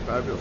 Fabulous.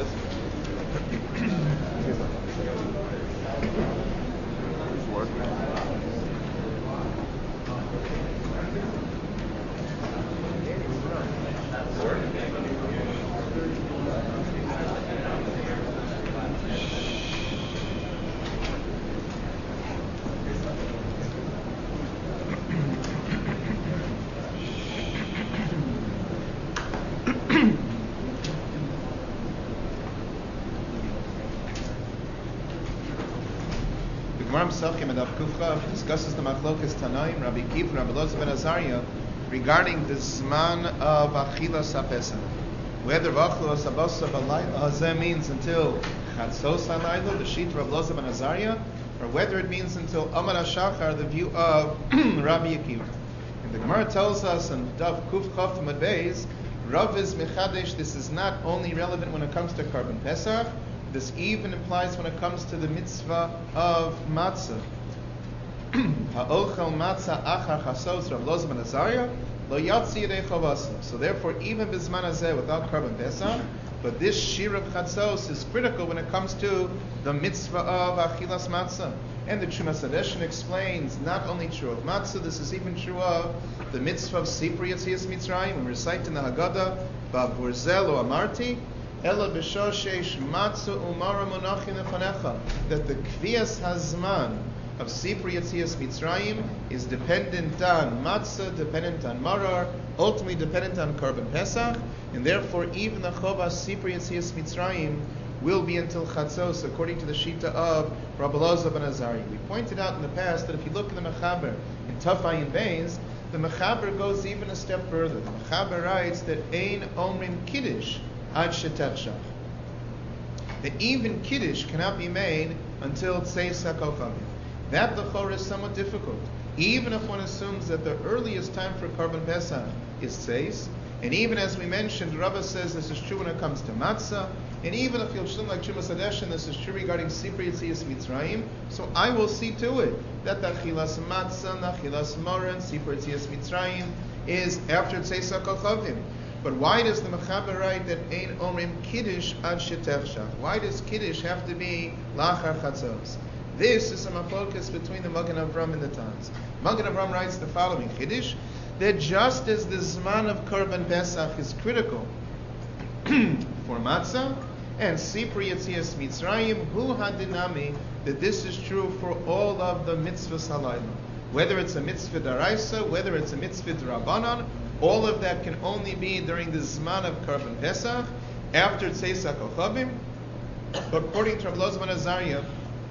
Discusses the Machlokas Tanaim, Rabbi Kiv, Rabbi Elazar ben Azariah, regarding the Zman of Achilas HaPesach. Whether Achilas HaBasar B'Layla Hazeh means until Chatzos HaLayla, the sheet of Rabbi Elazar ben Azariah, or whether it means until Amar HaShachar, the view of Rabbi Akiva. And the Gemara tells us in Daf Kuf Chaf Amud Beis, Rav is Mechadesh, this is not only relevant when it comes to Karban Pesach, this even applies when it comes to the mitzvah of matzah. Ha'ochel matzah achar chasos Rav Elazar ben Azariah lo yatsi yedei chavasa. So therefore, even bizman hazeh without Karban Pesach, but this shir of chasos is critical when it comes to the mitzvah of achilas matzah. And the Trumas Hadeshin explains not only true of matzah, this is even true of the mitzvah of Sipur Yetzias Mitzrayim. When we recite in the Haggadah, Bavur zeh lo amarti, Ela b'shoshesh matzah umara monachin lefanecha, that the kvias hazman of Sipur Yetzias Mitzrayim is dependent on matzah, dependent on marar, ultimately dependent on Karban Pesach, and therefore even the chovas Sipur Yetzias Mitzrayim will be until Chatzos, according to the Shita of Rabbi Elazar ben Azariah. We pointed out in the past that if you look in the Mechaber, in Tafayin Beis, the Mechaber goes even a step further. The Mechaber writes that Ein Omrim Kiddush Ad Shetechshach. That even Kiddush cannot be made until Tzeis HaKochavim. That l'chorah is somewhat difficult. Even if one assumes that the earliest time for Karban Pesach is Tzeis, and even as we mentioned, Rabbah says this is true when it comes to matzah, and even if you'll like Trumas Hadeshin, this is true regarding Sipur Yetzias Mitzrayim. So I will see to it that the Achilas Matzah, the Achilas Moran, Sipur Yetzias Mitzrayim is after Tzeis HaKochavim. But why does the Mechaber write that Ein Omrim Kiddush Ad Shetechshach? Why does Kiddush have to be Lachar Chatzos? This is a machlokas between the Magen Avram and the Taz. Magen Avram writes the following Kiddush, that just as the Zman of Karban Pesach is critical for Matzah, and Sipur Yetzias Mitzrayim, hu hadinami, that this is true for all of the mitzvahs halayla. Whether it's a mitzvah daraisa, whether it's a mitzvah drabanan, all of that can only be during the Zman of Karban Pesach, after Tzeis HaKochavim, according to Rav Elazar ben Azariah,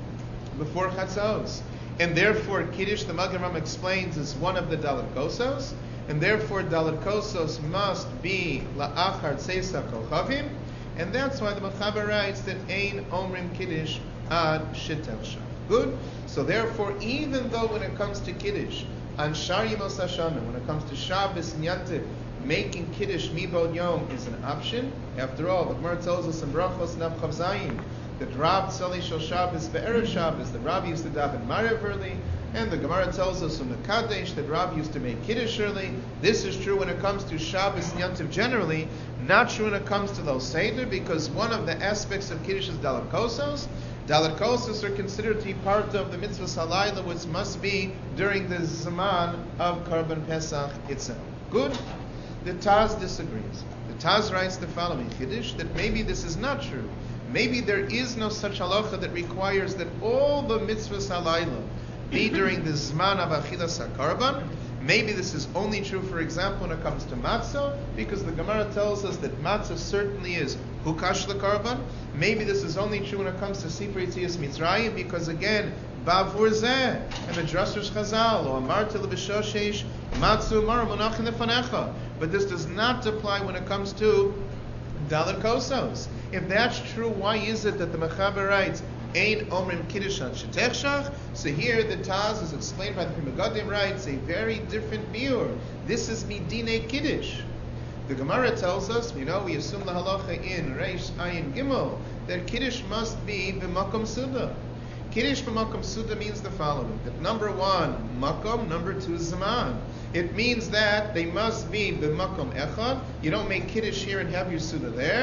before Chatzos. And therefore, Kiddush, the Magen Avram explains, is one of the Dalet Kosos, and therefore Dalet Kosos must be la'achar Tzeis HaKochavim, and that's why the Mechaber writes that Ein Omrim Kiddush Ad Shetechshach. Good? So therefore, even though when it comes to Kiddush, on Shar Yimos HaShana, when it comes to Shabbos and Yantiv, making Kiddush Mibod Yom is an option. After all, the Gemara tells us in Brachos Nav Chav Zayin that Rab Tzali Shel Shabbos Be'erev Shabbos, that Rab used to daven Marev early, and the Gemara tells us from the Kadesh that Rab used to make Kiddush early. This is true when it comes to Shabbos and Yantiv generally, not true when it comes to those Seder, because one of the aspects of Kiddush is Dalet Kosos. Dalet Kosos are considered to be part of the mitzvah Salayla, which must be during the Zaman of Karban Pesach itself. Good? The Taz disagrees. The Taz writes the following Kiddush, that maybe this is not true. Maybe there is no such halacha that requires that all the mitzvahs halayla be during the zman of achilas hakarban. Maybe this is only true, for example, when it comes to matzah, because the Gemara tells us that matzah certainly is hukash lekarban. Maybe this is only true when it comes to Sipur Yetzias Mitzrayim, because again, bavur zeh, and the Drashos Chazal, or amarti lebeshoshesh matzu umara monachin lefanecha. But this does not apply when it comes to Dalet Kosos. If that's true, why is it that the Mechaber writes Ein Omrim Kiddush Ad Shetechshach? So here the Taz, as explained by the Pri Megadim, writes a very different biur. This is Midine Kiddush. The Gemara tells us, we assume the halacha in Reish Ayin Gimel, that Kiddush must be b'makom suda. Kiddush b'makom suda means the following: that number one, makom; number two, zaman. It means that they must be b'makom echad. You don't make Kiddush here and have your suda there.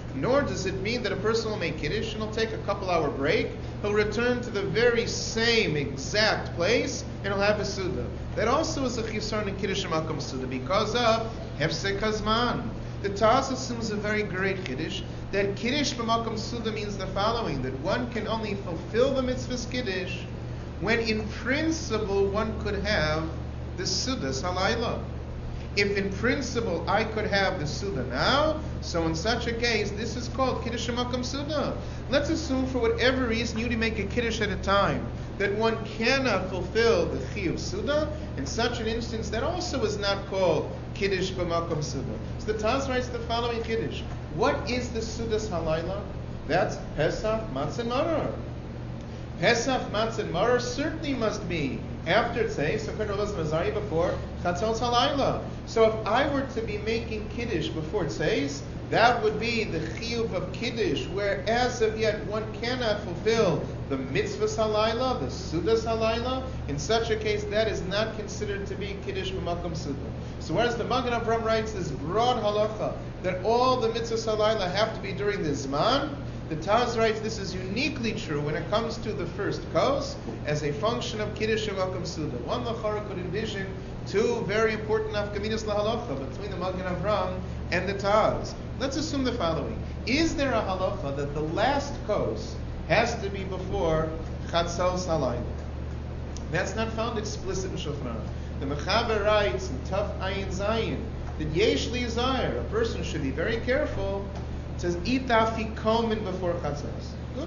nor does it mean that a person will make Kiddush and he'll take a couple-hour break. He'll return to the very same exact place and he'll have a Suda. That also is a Chisarn in Kiddush Makom Suda because of Hefsek Hazman. The Taz assumes a very great Kiddush, that Kiddush B'Makom Suda means the following, that one can only fulfill the mitzvah's Kiddush when in principle one could have the Sudas Halayla. If in principle I could have the Suda now, so in such a case, this is called Kiddush Makom Suda. Let's assume for whatever reason you make a Kiddush at a time that one cannot fulfill the Chiyuv Suda. In such an instance, that also is not called Kiddush B'Makom Suda. So the Taz writes the following Kiddush. What is the Sudas Halayla? That's Pesach, Matzah, and Maror. Pesach, Matzah, and Maror certainly must be after Tzeis, so before Chatzos Halayla. So if I were to be making Kiddush before Tzeis, that would be the Chiyuv of Kiddush, where as of yet one cannot fulfill the Mitzvahs Halayla, the Sudas Halayla. In such a case, that is not considered to be Kiddush B'Makom Suda. So whereas the Magen Avraham writes this broad halacha that all the Mitzvahs Halayla have to be during the Zman, the Taz writes this is uniquely true when it comes to the first kos as a function of Kiddush Makom Suda. One lachara could envision two very important nafkaminas lahalacha between the Magen Avraham and the Taz. Let's assume the following. Is there a halacha that the last kos has to be before Chatzos Halayla? That's not found explicit in Shulchan Aruch. The Mechaber writes in Taf Ayin Zayin that Yesh Li'Zayir, a person should be very careful. It says, eat afikomen before chatzos. Good.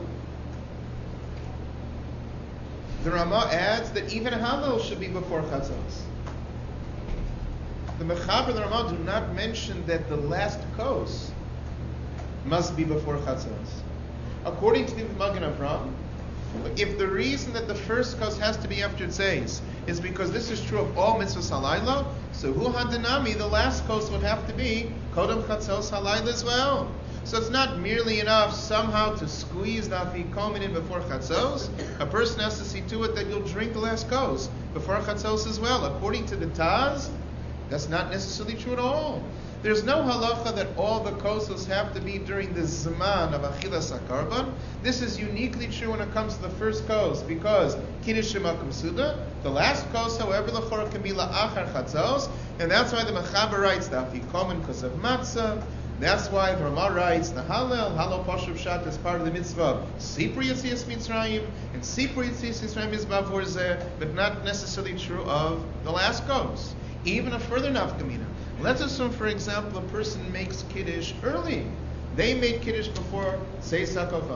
The Ramah adds that even Hallel should be before chatzos. The Mechaber and the Ramah do not mention that the last kos must be before chatzos. According to the Magen Avraham, if the reason that the first kos has to be after Tzeis is because this is true of all mitzvahs halayla, so hu hadanami, the last kos would have to be kodem chatzos halayla as well. So it's not merely enough somehow to squeeze the afikomen in before chatzos. A person has to see to it that you'll drink the last kos before chatzos as well. According to the Taz, that's not necessarily true at all. There's no halacha that all the kosos have to be during the zman of achilas hakarban. This is uniquely true when it comes to the first kos because Kiddush Makom Suda. The last kos, however, l'chora can be la'achar chatzos, and that's why the Mechaber writes the afikomen because of matzah. That's why the Ramah writes the Hallel Pashuv Shat is part of the mitzvah Sipur Yetzias Mitzrayim, and Sipur Yetzias Mitzrayim is bavor zeh, but not necessarily true of the last kos. Even a further nafkamina. Let's assume, for example, a person makes Kiddush early. They made Kiddush before Tzeis HaKochavim.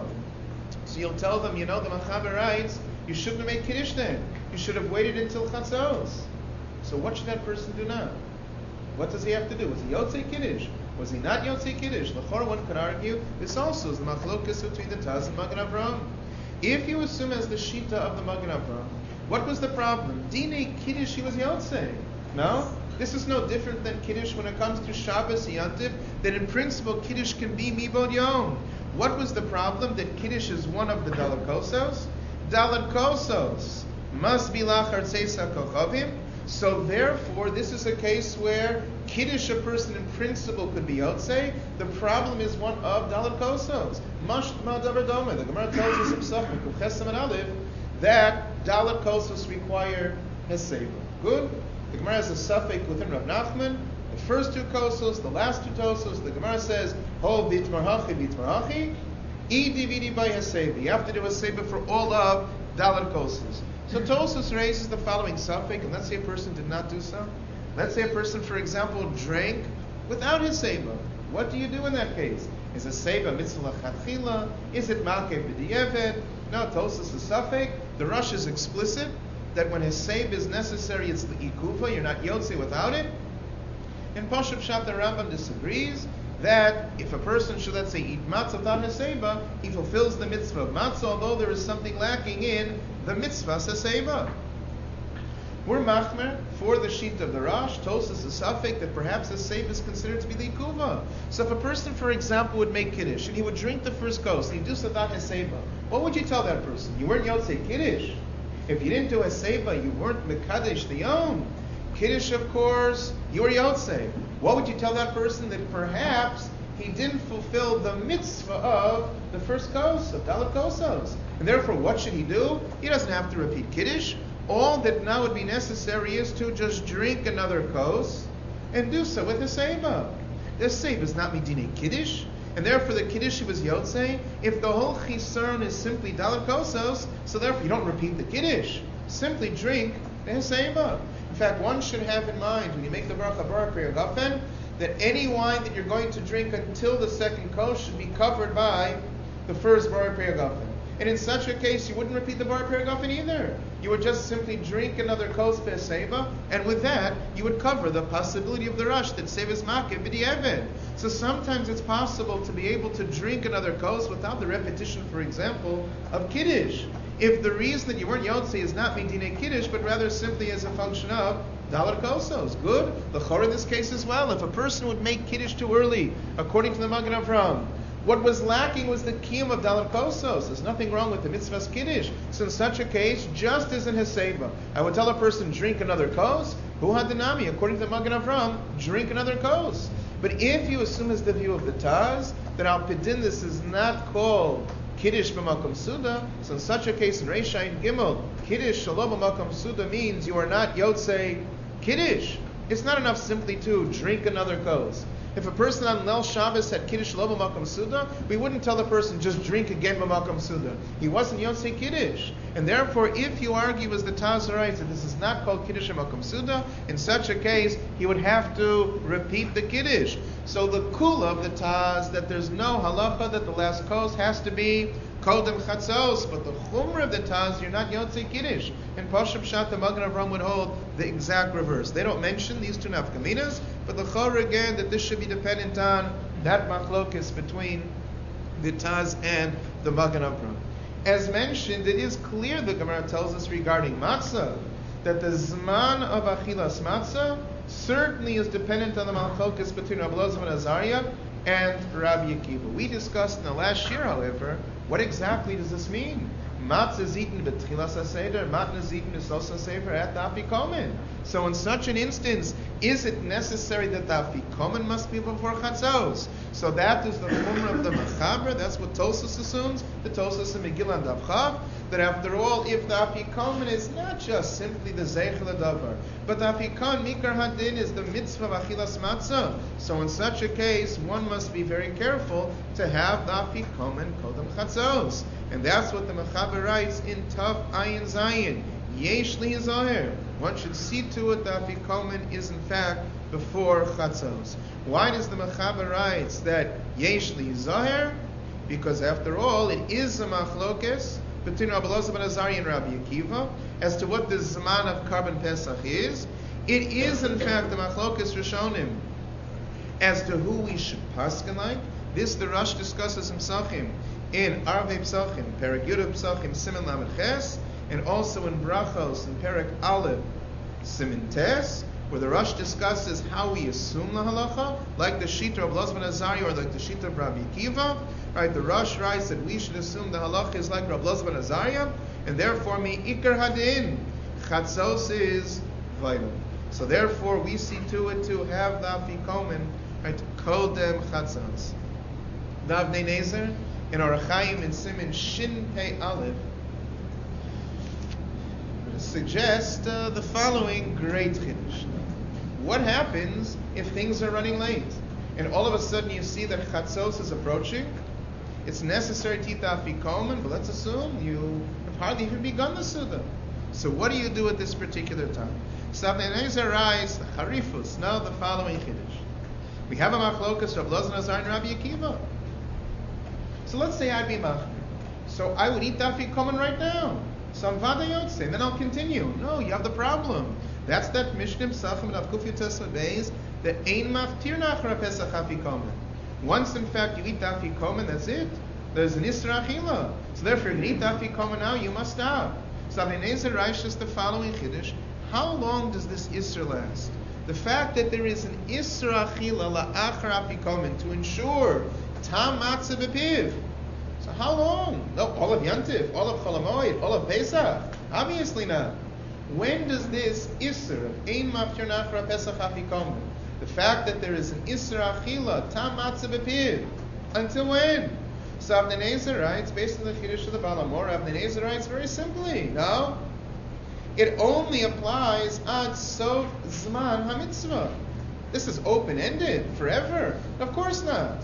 So you'll tell them, the Mechaber writes, you shouldn't have made Kiddush then. You should have waited until Chatzos. So what should that person do now? What does he have to do? Was he Yotzei Kiddush? Was he not Yotzei Kiddush? L'chor, one could argue, this also is the machlokas between the Taz and Magen Avraham. If you assume as the Shita of the Magen Avraham, what was the problem? Dine Kiddush, he was Yotzei. No? This is no different than Kiddush when it comes to Shabbos, Yantiv, that in principle Kiddush can be Mibod Yom. What was the problem? That Kiddush is one of the Dalet Kosos. Dalet Kosos must be Lachar Tzeis HaKochavim. So therefore, this is a case where Kiddush, a person in principle could be Yotzei. The problem is one of Dalet Kosos. Mashma Davar Doma. The Gemara tells us in Suffolk, of Chesam and Aleph, that Dalet Kosos require Heseva. Good? The Gemara has a suffix within Rav Nachman. The first two kosos, the last two tosos, the Gemara says, Ho bitmarhachi, I dividi by Heseva. You have to do Heseva for all of Dalet kosos. So Tosos raises the following suffix, and let's say a person did not do so. Let's say a person, for example, drank without Heseva. What do you do in that case? Is Heseva mitzvah l'chatchila? Is it malkei b'di'evet? No, Tosos is suffix. The Rush is explicit that when Heseva is necessary, it's the ikufa. You're not Yotzei without it. And Pashup Shat the Rambam disagrees that if a person should, let's say, eat matzah without Heseva, he fulfills the mitzvah of matzah, although there is something lacking in the mitzvah Heseva. We're machmer for the sheet of the Rosh. Tosas is suffix that perhaps Heseva is considered to be the ikuva. So if a person, for example, would make Kiddush and he would drink the first kos and he do so without Heseva, what would you tell that person? You weren't Yotzei Kiddush. If you didn't do Heseva, you weren't Mekadesh the Yom. Kiddush, of course, you were Yotzei. What would you tell that person? That perhaps he didn't fulfill the mitzvah of the first kos, of Dalet Kosos. And therefore, what should he do? He doesn't have to repeat Kiddush. All that now would be necessary is to just drink another kos and do so with a seiva. The seiva is not midine Kiddush, and therefore the Kiddush was Yotzei. If the whole Chisron is simply Dalet Kosos, so therefore you don't repeat the Kiddush. Simply drink the seiva. In fact, one should have in mind when you make the Bracha Barak Pri Hagafen that any wine that you're going to drink until the second kos should be covered by the first Barak Pri Hagafen. And in such a case, you wouldn't repeat the Barak Pri Hagafen either. You would just simply drink another kos be'seiva, and with that, you would cover the possibility of the rush that seivas makeh b'di'eved. So sometimes it's possible to be able to drink another kos without the repetition, for example, of Kiddush. If the reason that you weren't Yotzei is not midine Kiddush, but rather simply as a function of Dalet Kosos. Good. The Chor in this case as well. If a person would make Kiddush too early, according to the Magen Avraham, what was lacking was the kiyum of Dalet Kosos. There's nothing wrong with the mitzvah's Kiddush. So in such a case, just as in Heseva, I would tell a person, drink another kos. Hu hadanami, according to the Magen Avraham, drink another kos. But if you assume as the view of the Taz, that Al Pidin this is not called Kiddush b'makom suda, so in such a case in Reish Ayin Gimel, Kiddush shalom b'makom suda means you are not Yotzei Kiddush. It's not enough simply to drink another kos. If a person on Leil Shabbos had Kiddush lo b'makom suda, we wouldn't tell the person just drink again b'makom suda. He wasn't Yotzei Kiddush. And therefore, if you argue as the Taz writes that this is not called Kiddush b'makom suda, in such a case, he would have to repeat the Kiddush. So the kula of the Taz, that there's no halacha that the last kos has to be Kodem Chatzos, but the Chumrah of the Taz, you're not Yotzei Kiddush. And Pashup Pshat, the Magen Avraham would hold the exact reverse. They don't mention these two nafkaminas, but the Chor again, that this should be dependent on that machlokes between the Taz and the Magen Avraham. As mentioned, it is clear, the Gemara tells us regarding matzah, that the Zman of Achilas Matzah certainly is dependent on the machlokes between Rabbi Elazar ben Azariah and Rabbi Akiva. We discussed in the last year, however, what exactly does this mean? Matzah is eaten b'tchilas haseder, matzah is eaten b'sos haseder at the afikomen. So in such an instance, is it necessary that the afikomen must be before chatzos? So that is the chumrah of the mechaber. That's what Tosfos assumes. The Tosfos in Megillah and Davchav, that after all, if the afikomen is not just simply the zeichel davar, but the afikomen mikar hadin is the mitzvah of achilas matzah. So in such a case, one must be very careful to have the afikomen kodem chatzos. And that's what the Mechaber writes in Tav Ayin Zayin. Yesh li zoher. One should see to it that Afikomen is in fact before Chatzos. Why does the Mechaber write that Yesh li zoher? Because after all, it is a machlokes between Rabbi Elazar ben Azariah and Rabbi Akiva as to what the Zman of Karban Pesach is. It is in fact the machlokes Rishonim as to who we should paskin like. This the Rosh discusses in Psachim. In Arvei Psachim, Perek Yud Psachim, Siman Lamed Ches, and also in Brachos, in Perek Aleph, Siman Tes, where the Rosh discusses how we assume the halacha, like the Shita of Elazar ben Azariah or like the Shita of Rabbi Akiva. Right, the Rosh writes that we should assume the halacha is like Rabbi Elazar ben Azariah, and therefore mi ikar hadin, chatzos is vital. So therefore we see to it to have the afikomen, right, kodem chatzos. The Avnei Nezer, in Orach Chaim in Siman Shin Pei Aleph, suggest the following great chiddush. What happens if things are running late, and all of a sudden you see that Chatzos is approaching? It's necessary to eat the afikomen, but let's assume you have hardly even begun the Suda. So what do you do at this particular time? So Avnei Nezer writes, the Harifus, now the following chiddush. We have a machlokas of Elazar ben Azariah and Rabbi Akiva. So let's say I'd be machmir. So I would eat the afikomen right now. So I'm vada yotzei, and then I'll continue. No, you have the problem. That's that Mishnah Psachim and Avkuf Yotes Beis, that ein maftir nachar Pesach afikomen. Once in fact you eat the afikomen, that's it. There's an Isra Achila. So therefore, if you eat the afikomen now, you must stop. So Avnei Nezer writes just the following chiddush. How long does this Isra last? The fact that there is an Isra Achila la'achar afikomen to ensure Tam matzah b'piv. So how long? No, all of Yantif, all of Chol HaMoed, all of Pesach. Obviously not. When does this Isser of Ein Maftir Nachra Pesach Afikomen, The fact that there is an Isra Achila, Tam Matzah B'Piv. Until when? So Avnei Nezer writes, based on the Chiddush of the Baal HaMaor, Avnei Nezer writes very simply, no? It only applies ad sof zman ha-mitzvah. This is open-ended, forever. Of course not.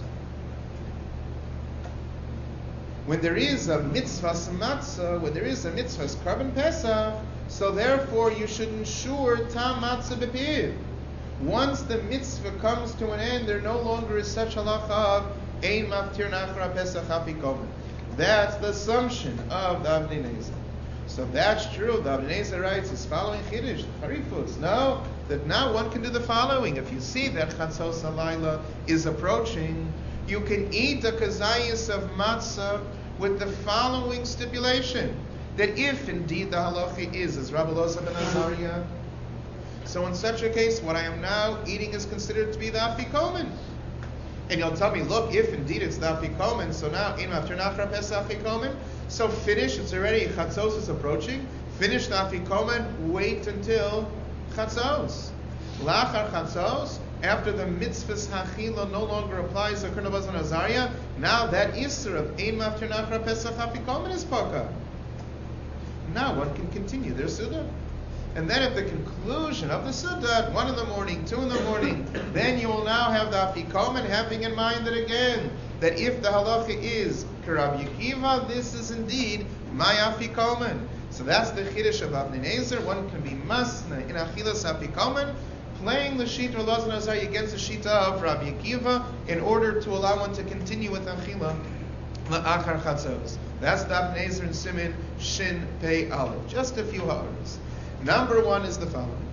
When there is a mitzvah matzah, when there is a mitzvah Korban Pesach, so therefore you should ensure tam matzah b'piv. Once the mitzvah comes to an end, there no longer is such halacha of ein maftir nachra Pesach afikomen. That's the assumption of the Avnei Nezer. So if that's true, the Avnei Nezer writes is following Chiddush, the Harifus. No, that now one can do the following. If you see that Chatzos Halayla is approaching, you can eat a kazayas of matzah with the following stipulation, that if indeed the halacha is as Rabbi Elazar ben Azariah, so in such a case, what I am now eating is considered to be the afikomen. And you'll tell me, look, if indeed it's the afikomen, so now in after nachra pesach afikomen, so finish. It's already chatzos is approaching. Finish the afikomen. Wait until chatzos. Lachar chatzos. After the mitzvahs hachila no longer applies to Rabbi Elazar ben Azariah, now that isser of ein after nachra pesach afikomen is poka. Now one can continue their suda. And then at the conclusion of the Suda, 1 in the morning, 2 in the morning, then you will now have the Afikomen, having in mind that again, that if the halacha is Karab Yekiva, this is indeed my Afikomen. So that's the Chiddush of Avnei Nezer. One can be masna in Achilas Afikomen, playing the Shita of Elazar ben Azariah against the Shita of Rabbi Akiva, in order to allow one to continue with Achila La'achar Chatzos. That's the Avnei Nezer and Simin Shin Pei Aleph. Just a few ha'aras. Number 1 is the following.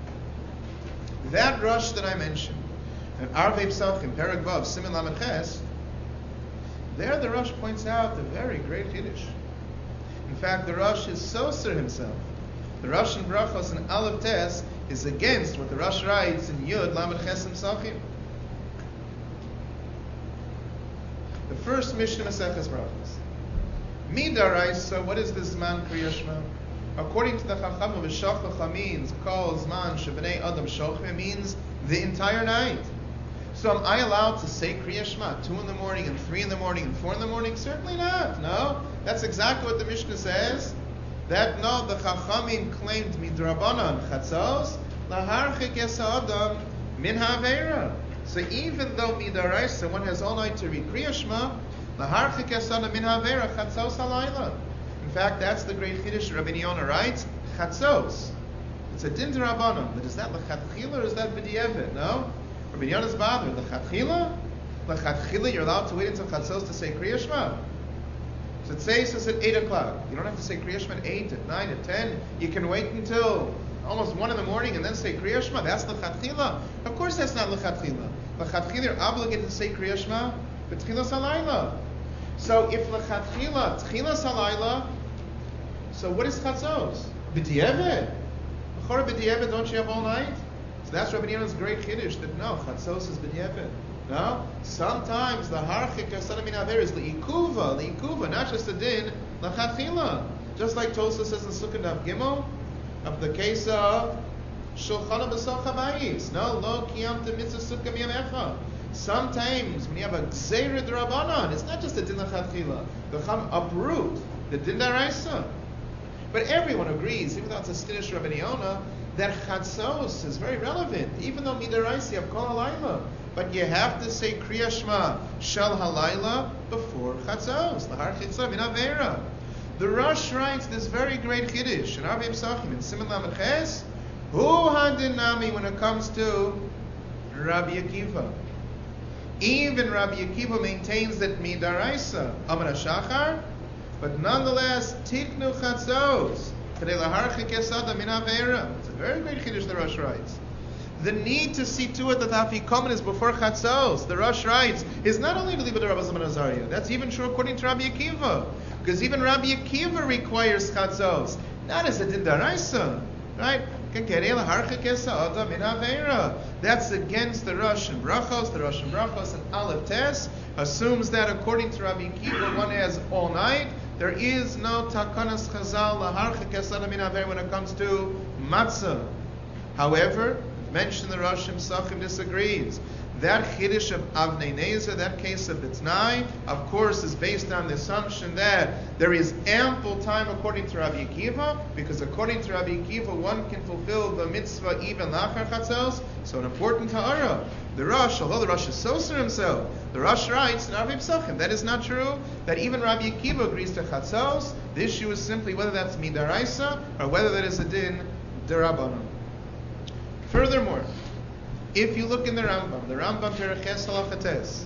That rush that I mentioned, and Arvei Psachim, Perek Vav, Siman Lamed Ches, there the Rush points out the very great Chiddush. In fact, the Rush is Soser himself. The Rush in Brachos and Aleph Tes is against what the Rush writes in Yud Lamed Ches and Psachim. The first Mishnah Maseches Brachos. Midaraisa, what is this man Kriya Shema? According to the Chacham of Shachach means Kol Zman Shebnei Adam Shochim, means the entire night. So am I allowed to say Kriya Shema 2 in the morning and 3 in the morning and 4 in the morning? Certainly not. No, that's exactly what the Mishnah says. That no, the Chachamim claimed midrabanan chatzos laharchik es Adam min haveira. So even though midaraisa one has all night to read Kriya Shema, laharchik es Adam min haveira chatzos halayla. In fact, that's the great Chiddush Rabbi Yonah writes, Chatzos. It's a din d'Rabbanan, but is that l'chatchila or is that b'di'evet? No? Rabbi Yonah's bothered. L'chatchila? L'chatchila, you're allowed to wait until Chatzos to say Kriya Shema. So it says at 8 o'clock. You don't have to say Kriya Shema at 8, at 9, at 10. You can wait until almost 1 in the morning and then say Kriya Shema. That's l'chatchila. Of course that's not l'chatchila. L'chatchila, you're obligated to say Kriya Shema, but tchilas halayla. So if l'chatchila, tchilas halayla, so what is chatzos? B'di'evet. B'chor b'di'evet, don't you have all night? So that's Rabbi Yonah's great chiddush, that no, chatzos is b'di'evet. No? Sometimes the harchik asana min haver is l'ikuva, not just a din, l'chatchila. Just like Tosa says in Sukkah Daf Gimel, of the case of Shulchana b'soch habayis. No, lo kiyamta mitzvah sukkah miyam echa. Sometimes when you have a gzeira d'Rabbanan, it's not just a din l'chatchila. The chum uproot the din d'Araisa. But everyone agrees, even though it's a stinish Rabbi Yonah, that chatzos is very relevant, even though midaraisi have kol halayla. But you have to say Kriya Shema shel halayla before chatzos. Lahar chitzah min avera. The Rosh writes this very great chiddush in Arvei Psachim in Siman Lamed Ches. Hu hadinami when it comes to Rabbi Akiva. Even Rabbi Akiva maintains that midaraisa amar shachar. But nonetheless, tiknu chatzos. It's a very great chiddush the Rosh writes. The need to see to it that the afikomen is before chatzos, the Rosh writes, is not only to leave it to Rabbi Elazar ben Azariah. That's even true according to Rabbi Akiva. Because even Rabbi Akiva requires chatzos, not as a din d'Araisa, right? That's against the Rosh and Brachos. The Rosh and Brachos and Aleph Tes assumes that according to Rabbi Akiva, one has all night. There is no takanas chazal laharchik esada min haver when it comes to matzah. However, mentioned the Rosh Hashanah disagrees. That Chiddush of Avnei Nezer, that case of Bitnai, of course, is based on the assumption that there is ample time according to Rabbi Akiva, because according to Rabbi Akiva, one can fulfill the mitzvah even lachar chatzos. So an important ta'ara. The Rosh, although the Rosh is Soser himself, the Rosh writes in Arvei Psachim, that is not true, that even Rabbi Akiva agrees to chatzos. The issue is simply whether that's midaraisa or whether that is a din derabanan. Furthermore, if you look in the Rambam Pereches Halachates,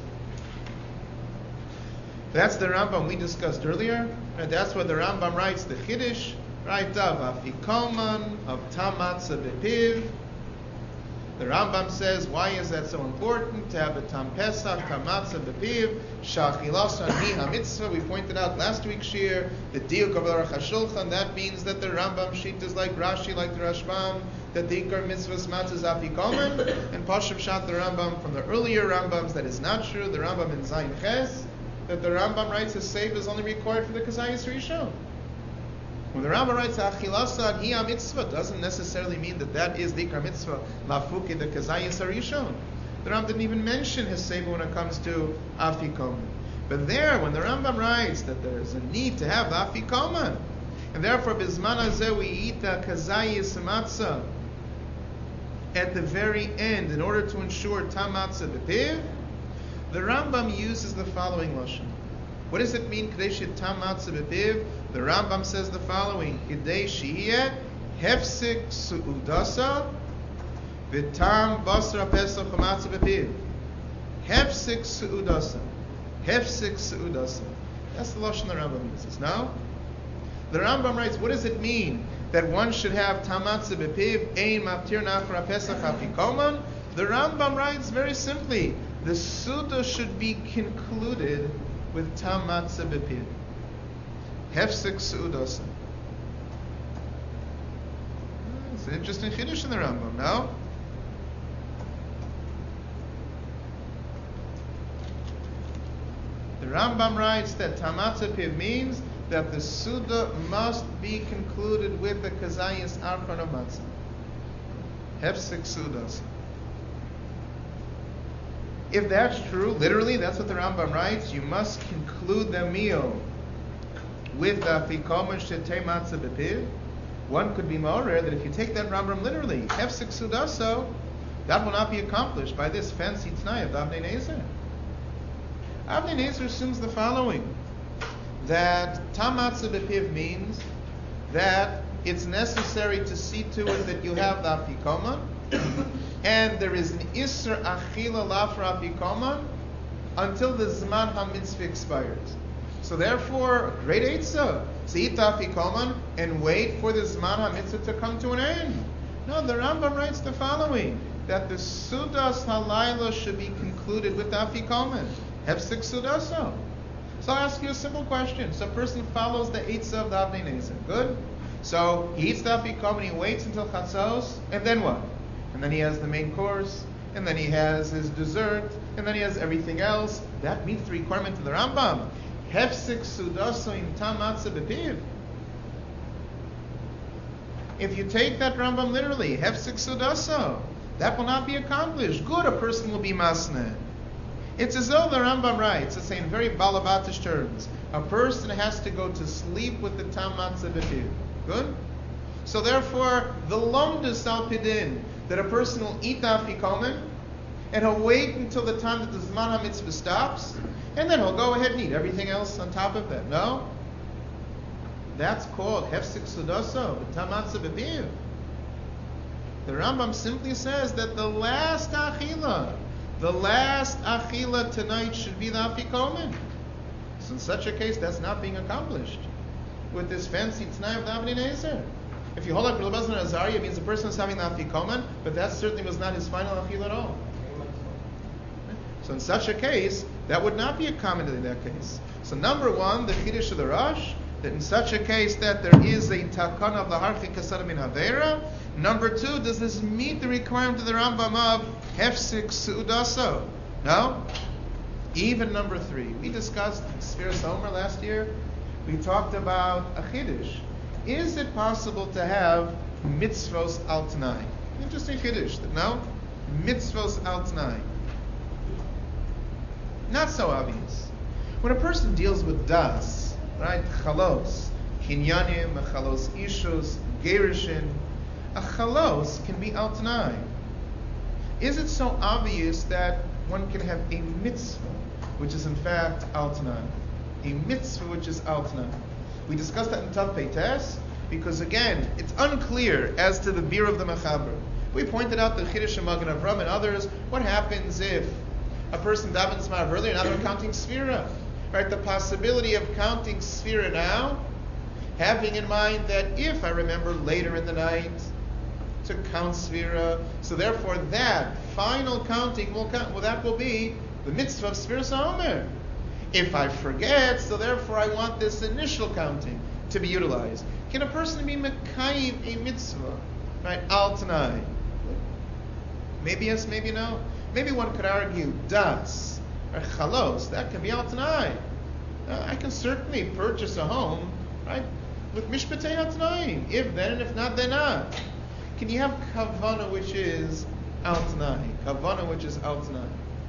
that's the Rambam we discussed earlier, and that's what the Rambam writes, the Chiddush, right, of Afikoman, of Tam Matzah Bepiv. The Rambam says, why is that so important to have a Tam Pesach, Tam Matzah Bepiv, Shachilasan Hi HaMitzvah? We pointed out last week's shir, the Diuk of Aruch HaShulchan, that means that the Rambam sheet is like Rashi, like the Rashbam, that the Ikar Mitzvahs Matzah is Afikoman, and Pashup Shat the Rambam from the earlier Rambams, that is not true. The Rambam in Zayin Ches, that the Rambam writes his save is only required for the Kazayis Rishon. When the Rambam writes Achilasa Hi Mitzvah, doesn't necessarily mean that is the Ikar Mitzvah Lafuki the Kazayis Rishon. The Rambam didn't even mention his save when it comes to Afikoman. But there, when the Rambam writes that there is a need to have the Afikoman, and therefore Bizman Hazeh we eat the Kazayis Matzah at the very end in order to ensure Tam Matzah Bepiv, the Rambam uses the following lashon. What does it mean, K'dei Tam Matzah Bepiv? The Rambam says the following: K'dei Shiyeh Hefsik Su'udasa V'Tam Basra Pesach Matzah Bepiv. Hefsik Su'udasa. Hefsik Su'udasa. That's the lashon the Rambam uses. Now, the Rambam writes, what does it mean that one should have Tam Matzah Bepiv Ein Maftir Nachra Pesach Afikoman? The Rambam writes very simply, the Suda should be concluded with Tam Matzah Bepiv. Hefsik Su'udasa. It's an interesting Chiddush in the Rambam, no? The Rambam writes that Tam Matzah Bepiv means that the Suda must be concluded with the Kazayis Archon of Matzah. Hefsik Su'udasa. If that's true, literally, that's what the Rambam writes, you must conclude the meal with the Afikoman Shetei Matzah Bepiv. One could be more rare that if you take that Rambam literally, Hefsik Sudaso, that will not be accomplished by this fancy T'nai of Avnei Nezer. Avnei Nezer assumes the following, that Tam Matzah Bepiv means that it's necessary to see to it that you have the Afikoman, and there is an Isser Achila Lafra Afikoman until the Zman HaMitzvah expires. So therefore, great Eitzah, to eat the Afikoman and wait for the Zman HaMitzvah to come to an end. No, the Rambam writes the following, that the Sudas Halayla should be concluded with the Afikoman. Hefsik Sudaso. So I'll ask you a simple question. So a person follows the Eitzah of the Avnei Nezer. Good? So he eats the Afikoman, he waits until Chatzos, and then what? And then he has the main course, and then he has his dessert, and then he has everything else. That meets the requirement of the Rambam. Hefsik Sudaso im Tam Matzah Bepiv. If you take that Rambam literally, Hefsik Sudaso, that will not be accomplished. Good, a person will be masneh. It's as though the Rambam writes, it's in very balabatish terms, a person has to go to sleep with the Tam Matzah Bepiv. Good? So therefore, the lomdus al pidin, that a person will eat the Afikoman, and he'll wait until the time that the Zman HaMitzvah stops, and then he'll go ahead and eat everything else on top of that. No? That's called Hefsik Sudaso, Tam Matzah Bepiv. The Rambam simply says that the last Achila tonight should be the Afikoman. So in such a case, that's not being accomplished with this fancy T'nai of the Avnei Nezer. If you hold up Rabbi Elazar Azariah, it means the person is having the Afikoman, but that certainly was not his final Achila at all. So in such a case, that would not be accommodated in that case. So number one, the Chiddush of the Rosh, that in such a case that there is a takana of the Harchi Kasada Min Havera. Number two, does this meet the requirement of the Rambam of Hefsik Su'udaso? No? Even number three. We discussed Sfiras Omer last year. We talked about a Chiddush. Is it possible to have mitzvos al T'nai? Interesting chiddush that now mitzvos al t'nai. Not so obvious. When a person deals with das, right, chalos, kinyanim, a chalos ishus, gerushin, a chalos can be al t'nai. Is it so obvious that one can have a mitzvah, which is in fact al t'nai? A mitzvah which is al t'nai. We discussed that in Tav Peites, because again, it's unclear as to the beer of the Mechaber. We pointed out the Chiddush of Magen Avram and others. What happens if a person davens Ma'av earlier, now they're counting Sfira? Right, the possibility of counting Sfira now, having in mind that if I remember later in the night to count Sfira, so therefore that final counting will count. Well, that will be the mitzvah of Sfira Sa'omer. If I forget, so therefore I want this initial counting to be utilized. Can a person be mekayim a mitzvah, right? Al t'nai. Maybe yes, maybe no. Maybe one could argue das or chalos, that can be al t'nai. I can certainly purchase a home, right, with mishpatei al t'nai. If then, and if not, then not. Can you have kavana which is al t'nai? Kavana which is al t'nai.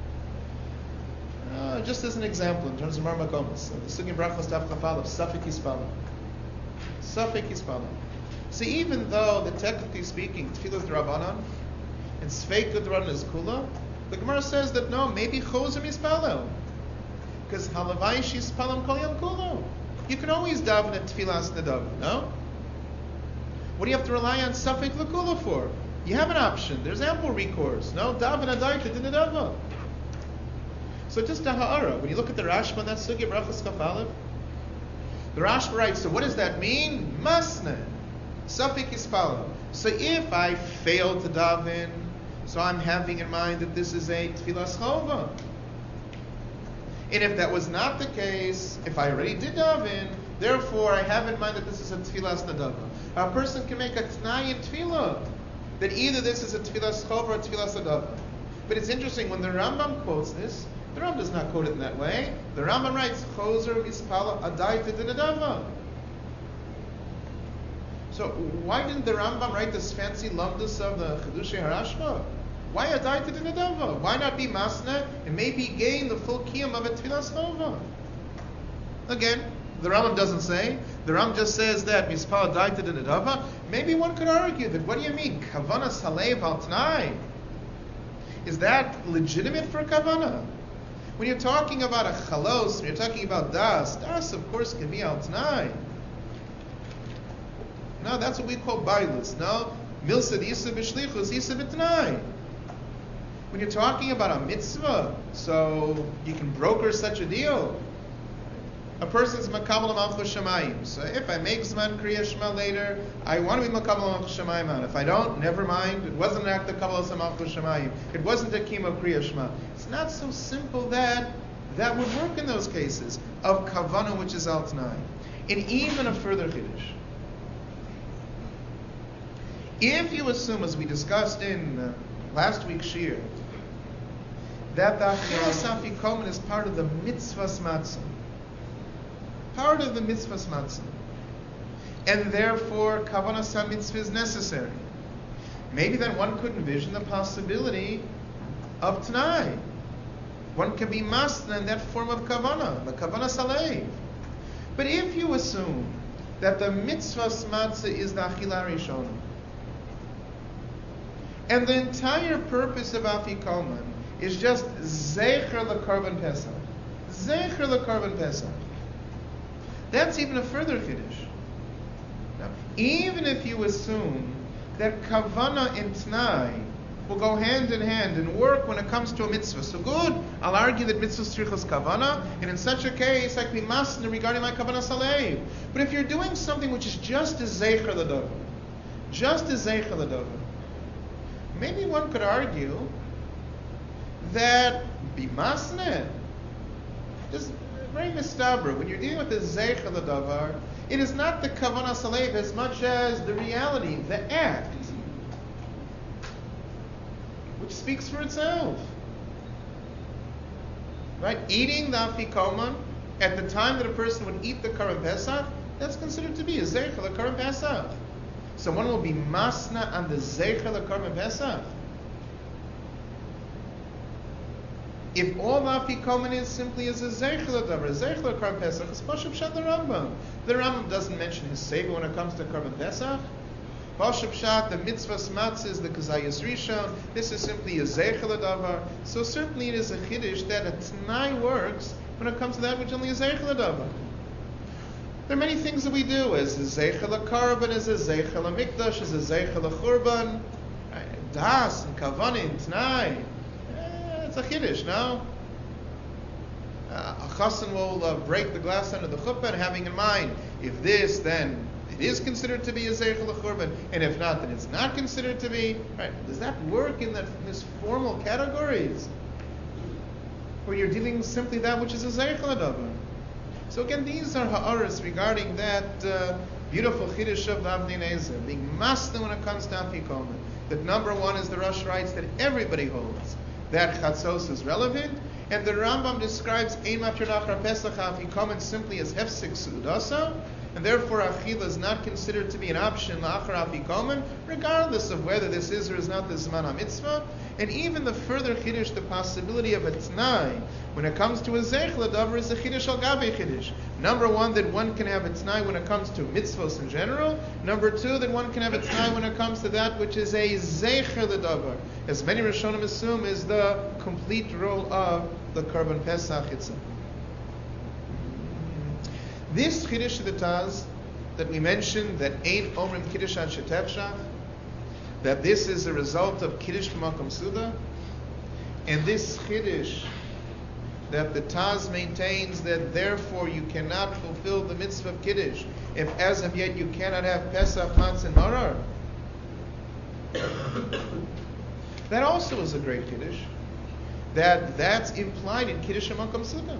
Just as an example, in terms of Mar Makomas, the Sugim Brachos Tav Chafal of Safek Yispala. Safek Yispala. So even though the technically speaking, Tfilah D'Rabbanan and Sfeik D'Rabbanan is Kula, the Gemara says that no, maybe Choser Yispalel. Because Halavai Shispalem Kol Yom Kulo. You can always daven at Tfilas Nadav, no? What do you have to rely on Safek L'Kula for? You have an option. There's ample recourse. No? Daven Adaita Dinadava. So just a ha'ara. When you look at the Rashba on that Sugya Brachos Kafalev, the Rashba writes, so what does that mean? Masne. Safek Yispala. So if I fail to daven, so I'm having in mind that this is a Tfilas Chova. And if that was not the case, if I already did daven, therefore I have in mind that this is a Tfilas Nadava. A person can make a T'nai in Tfilah, that either this is a Tfilas Chova or a Tfilas Nadava. But it's interesting, when the Rambam quotes this, the Rambam does not quote it in that way. The Rambam writes, Choser Mispala Adaita Dinadava. So why didn't the Rambam write this fancy lumdus of the Chedushei Harashba? Why Adaita Dinadava? Why not be Masna and maybe gain the full kiyum of a Tfilas Chova? Again, the Rambam doesn't say. The Rambam just says that Mispala Adaita Dinadava. Maybe one could argue that, what do you mean? Kavana Salev Al T'nai. Is that legitimate for Kavana? When you're talking about a chalos, when you're talking about das of course can be al t'nai. No, that's what we call bailus. No, milsad isa b'shlichus isa b't'nai. When you're talking about a mitzvah, so you can broker such a deal. A person's makabel malchus shamayim. So if I make zman kriya shema later, I want to be makabel malchus shamayim on. If I don't, never mind. It wasn't an act of kabbalah malchus shamayim. It wasn't a kimo kriya shema. It's not so simple that would work in those cases of kavana, which is al t'nai. And even a further chiddush. If you assume, as we discussed in last week's shir, that the achilas afikomen is part of the mitzvahs matzah, part of the mitzvahs matzah, and therefore kavanas ha-mitzvah is necessary, maybe then one could envision the possibility of t'nai. One can be masna in that form of kavana, the kavana salev. But if you assume that the mitzvahs matzah is the achila rishona, and the entire purpose of afikomen is just zecher lekarban pesach, zecher lekarban pesach, that's even a further chiddush. Now, even if you assume that kavana and t'nai will go hand in hand and work when it comes to a mitzvah, so good, I'll argue that mitzvah strichas kavana, and in such a case I can be masna regarding my kavana salev. But if you're doing something which is just as zecher ledavar, just as zecher ledavar, maybe one could argue that be masna, just very mistabra. When you're dealing with the zecher ledavar, it is not the kavana salev as much as the reality, the act, which speaks for itself. Right? Eating the afikoman at the time that a person would eat the Karban Pesach, that's considered to be a zeichel, a Karban Pesach. So one will be masna on the zeicha lekarban Pesach. If all afikomen is simply as a zeicha ledavar, a zeicha lekarban Pesach, it's pashut pshat the Rambam. The Rambam doesn't mention his seva when it comes to karban Pesach. Pashut pshat, the mitzvah matzah is the kazayas rishon. This is simply a zeicha ledavar. So certainly it is a chiddush that a t'nai works when it comes to that which only is zeicha ledavar. There are many things that we do as a zeicha lekarban, as a zeicha lemikdash, as a zeicha lechurban, das and kavanim, t'nai. It's a chiddush, no? A chassan will break the glass under the chuppah, and having in mind, if this, then it is considered to be a zeicha lechurban, and if not, then it's not considered to be. Right? Does that work in this formal categories, where you're dealing simply that which is a zeicha ledavar? So again, these are ha'aras regarding that beautiful chiddush of the Avnei Nezer, being master when it comes to afikomen. That number one is the Rosh writes that everybody holds that chatzos is relevant, and the Rambam describes ein maftir nachar Pesach afikomen simply as hefsek sudasa, and therefore achila is not considered to be an option la'achar afikomen, regardless of whether this is or is not the zman hamitzvah. And even the further chiddush, the possibility of a t'nai when it comes to a zeich ledavar is a chiddush al gabe chiddush. Number one, that one can have a t'nai when it comes to mitzvos in general. Number two, that one can have a t'nai when it comes to that which is a zeich ledavar. As many Rishonim assume is the complete role of the Karban Pesach itself. This chiddush of the Taz that we mentioned, that ain't omrim kiddush ad shetevshach, that this is a result of kiddush b'makom suda, and this chiddush that the Taz maintains that therefore you cannot fulfill the mitzvah of kiddush if as of yet you cannot have Pesach, Matzah, and Marar. That also is a great kiddush. That's implied in kiddush b'makom suda.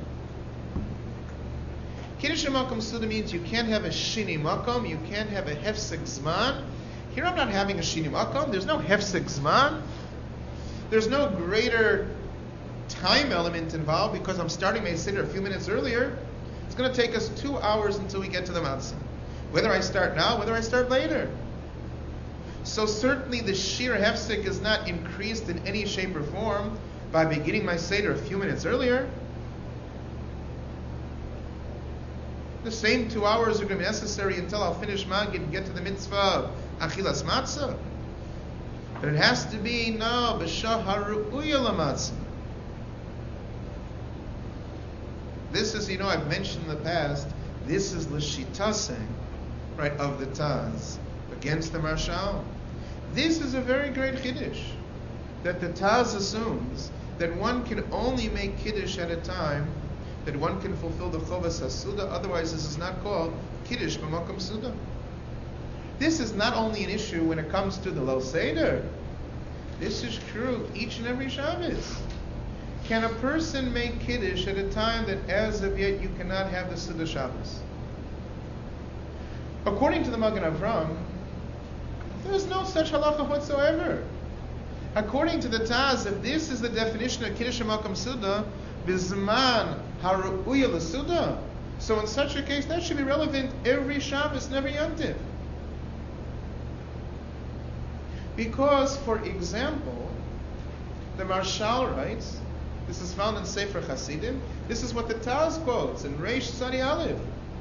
Kiddush b'makom suda means you can't have a shini makom, you can't have a hefsek zman. Here I'm not having a shini makom. There's no hefsek zman. There's no greater time element involved because I'm starting my seder a few minutes earlier. It's going to take us 2 hours until we get to the matzah. Whether I start now, whether I start later. So certainly the sheer hefsek is not increased in any shape or form by beginning my seder a few minutes earlier. The same 2 hours are going to be necessary until I'll finish Magid and get to the mitzvah of Achilas Matzah. But it has to be, no, B'shah Haru'uya L'Matzah. This is, I've mentioned in the past, this is L'Shitase, right, of the Taz, against the Marshal. This is a very great Kiddush, that the Taz assumes that one can only make Kiddush at a time that one can fulfill the Chovas HaSuda, otherwise this is not called Kiddush B'makom Suda. This is not only an issue when it comes to the Lo Seder. This is true each and every Shabbos. Can a person make Kiddush at a time that as of yet you cannot have the Suda Shabbos? According to the Magen Avram, there is no such halacha whatsoever. According to the Taz, if this is the definition of Kiddush B'makom Suda, Bizman Haru'uya L'Suda, so in such a case, that should be relevant every Shabbos and every Yom Tov. Because, for example, the Marshal writes, this is found in Sefer Chasidim, this is what the Taz quotes in Reish Tzadi Aleph,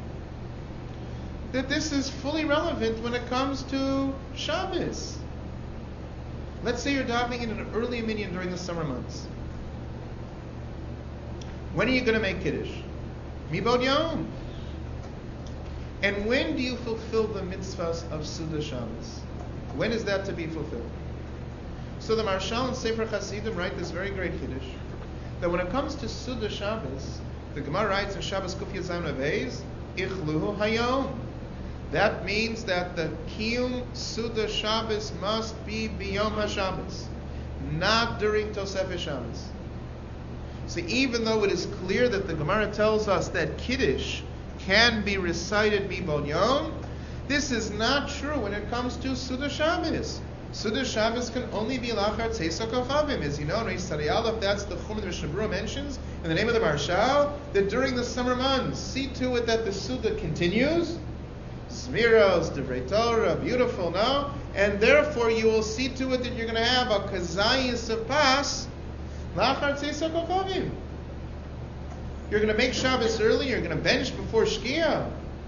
that this is fully relevant when it comes to Shabbos. Let's say you're davening in an early minyan during the summer months. When are you going to make Kiddush? Mibod Yom. And when do you fulfill the mitzvahs of Suda Shabbos? When is that to be fulfilled? So the Marshal and Sefer Chasidim write this very great Kiddush, that when it comes to Suda Shabbos, the Gemara writes in Shabbos Kuf Yud Beis, Ichluhu Hayom. That means that the Kiyum Suda Shabbos must be Biyom HaShabbos, not during Tosefes Shabbos. So even though it is clear that the Gemara tells us that Kiddush can be recited Mibod Yom, this is not true when it comes to Suda Shabbos. Suda Shabbos can only be Lachar Tzeisa Kochavim. As you know, in Reish Tzadi Aleph, that's the Chum that Mishnah Berurah mentions in the name of the Marshal, that during the summer months, see to it that the Suda continues. Zmiros, Divrei Torah, beautiful, no? And therefore you will see to it that you're going to have a kazayis of pas, lachar tzeisa kochavim. You're going to make Shabbos early, you're going to bench before Shkia.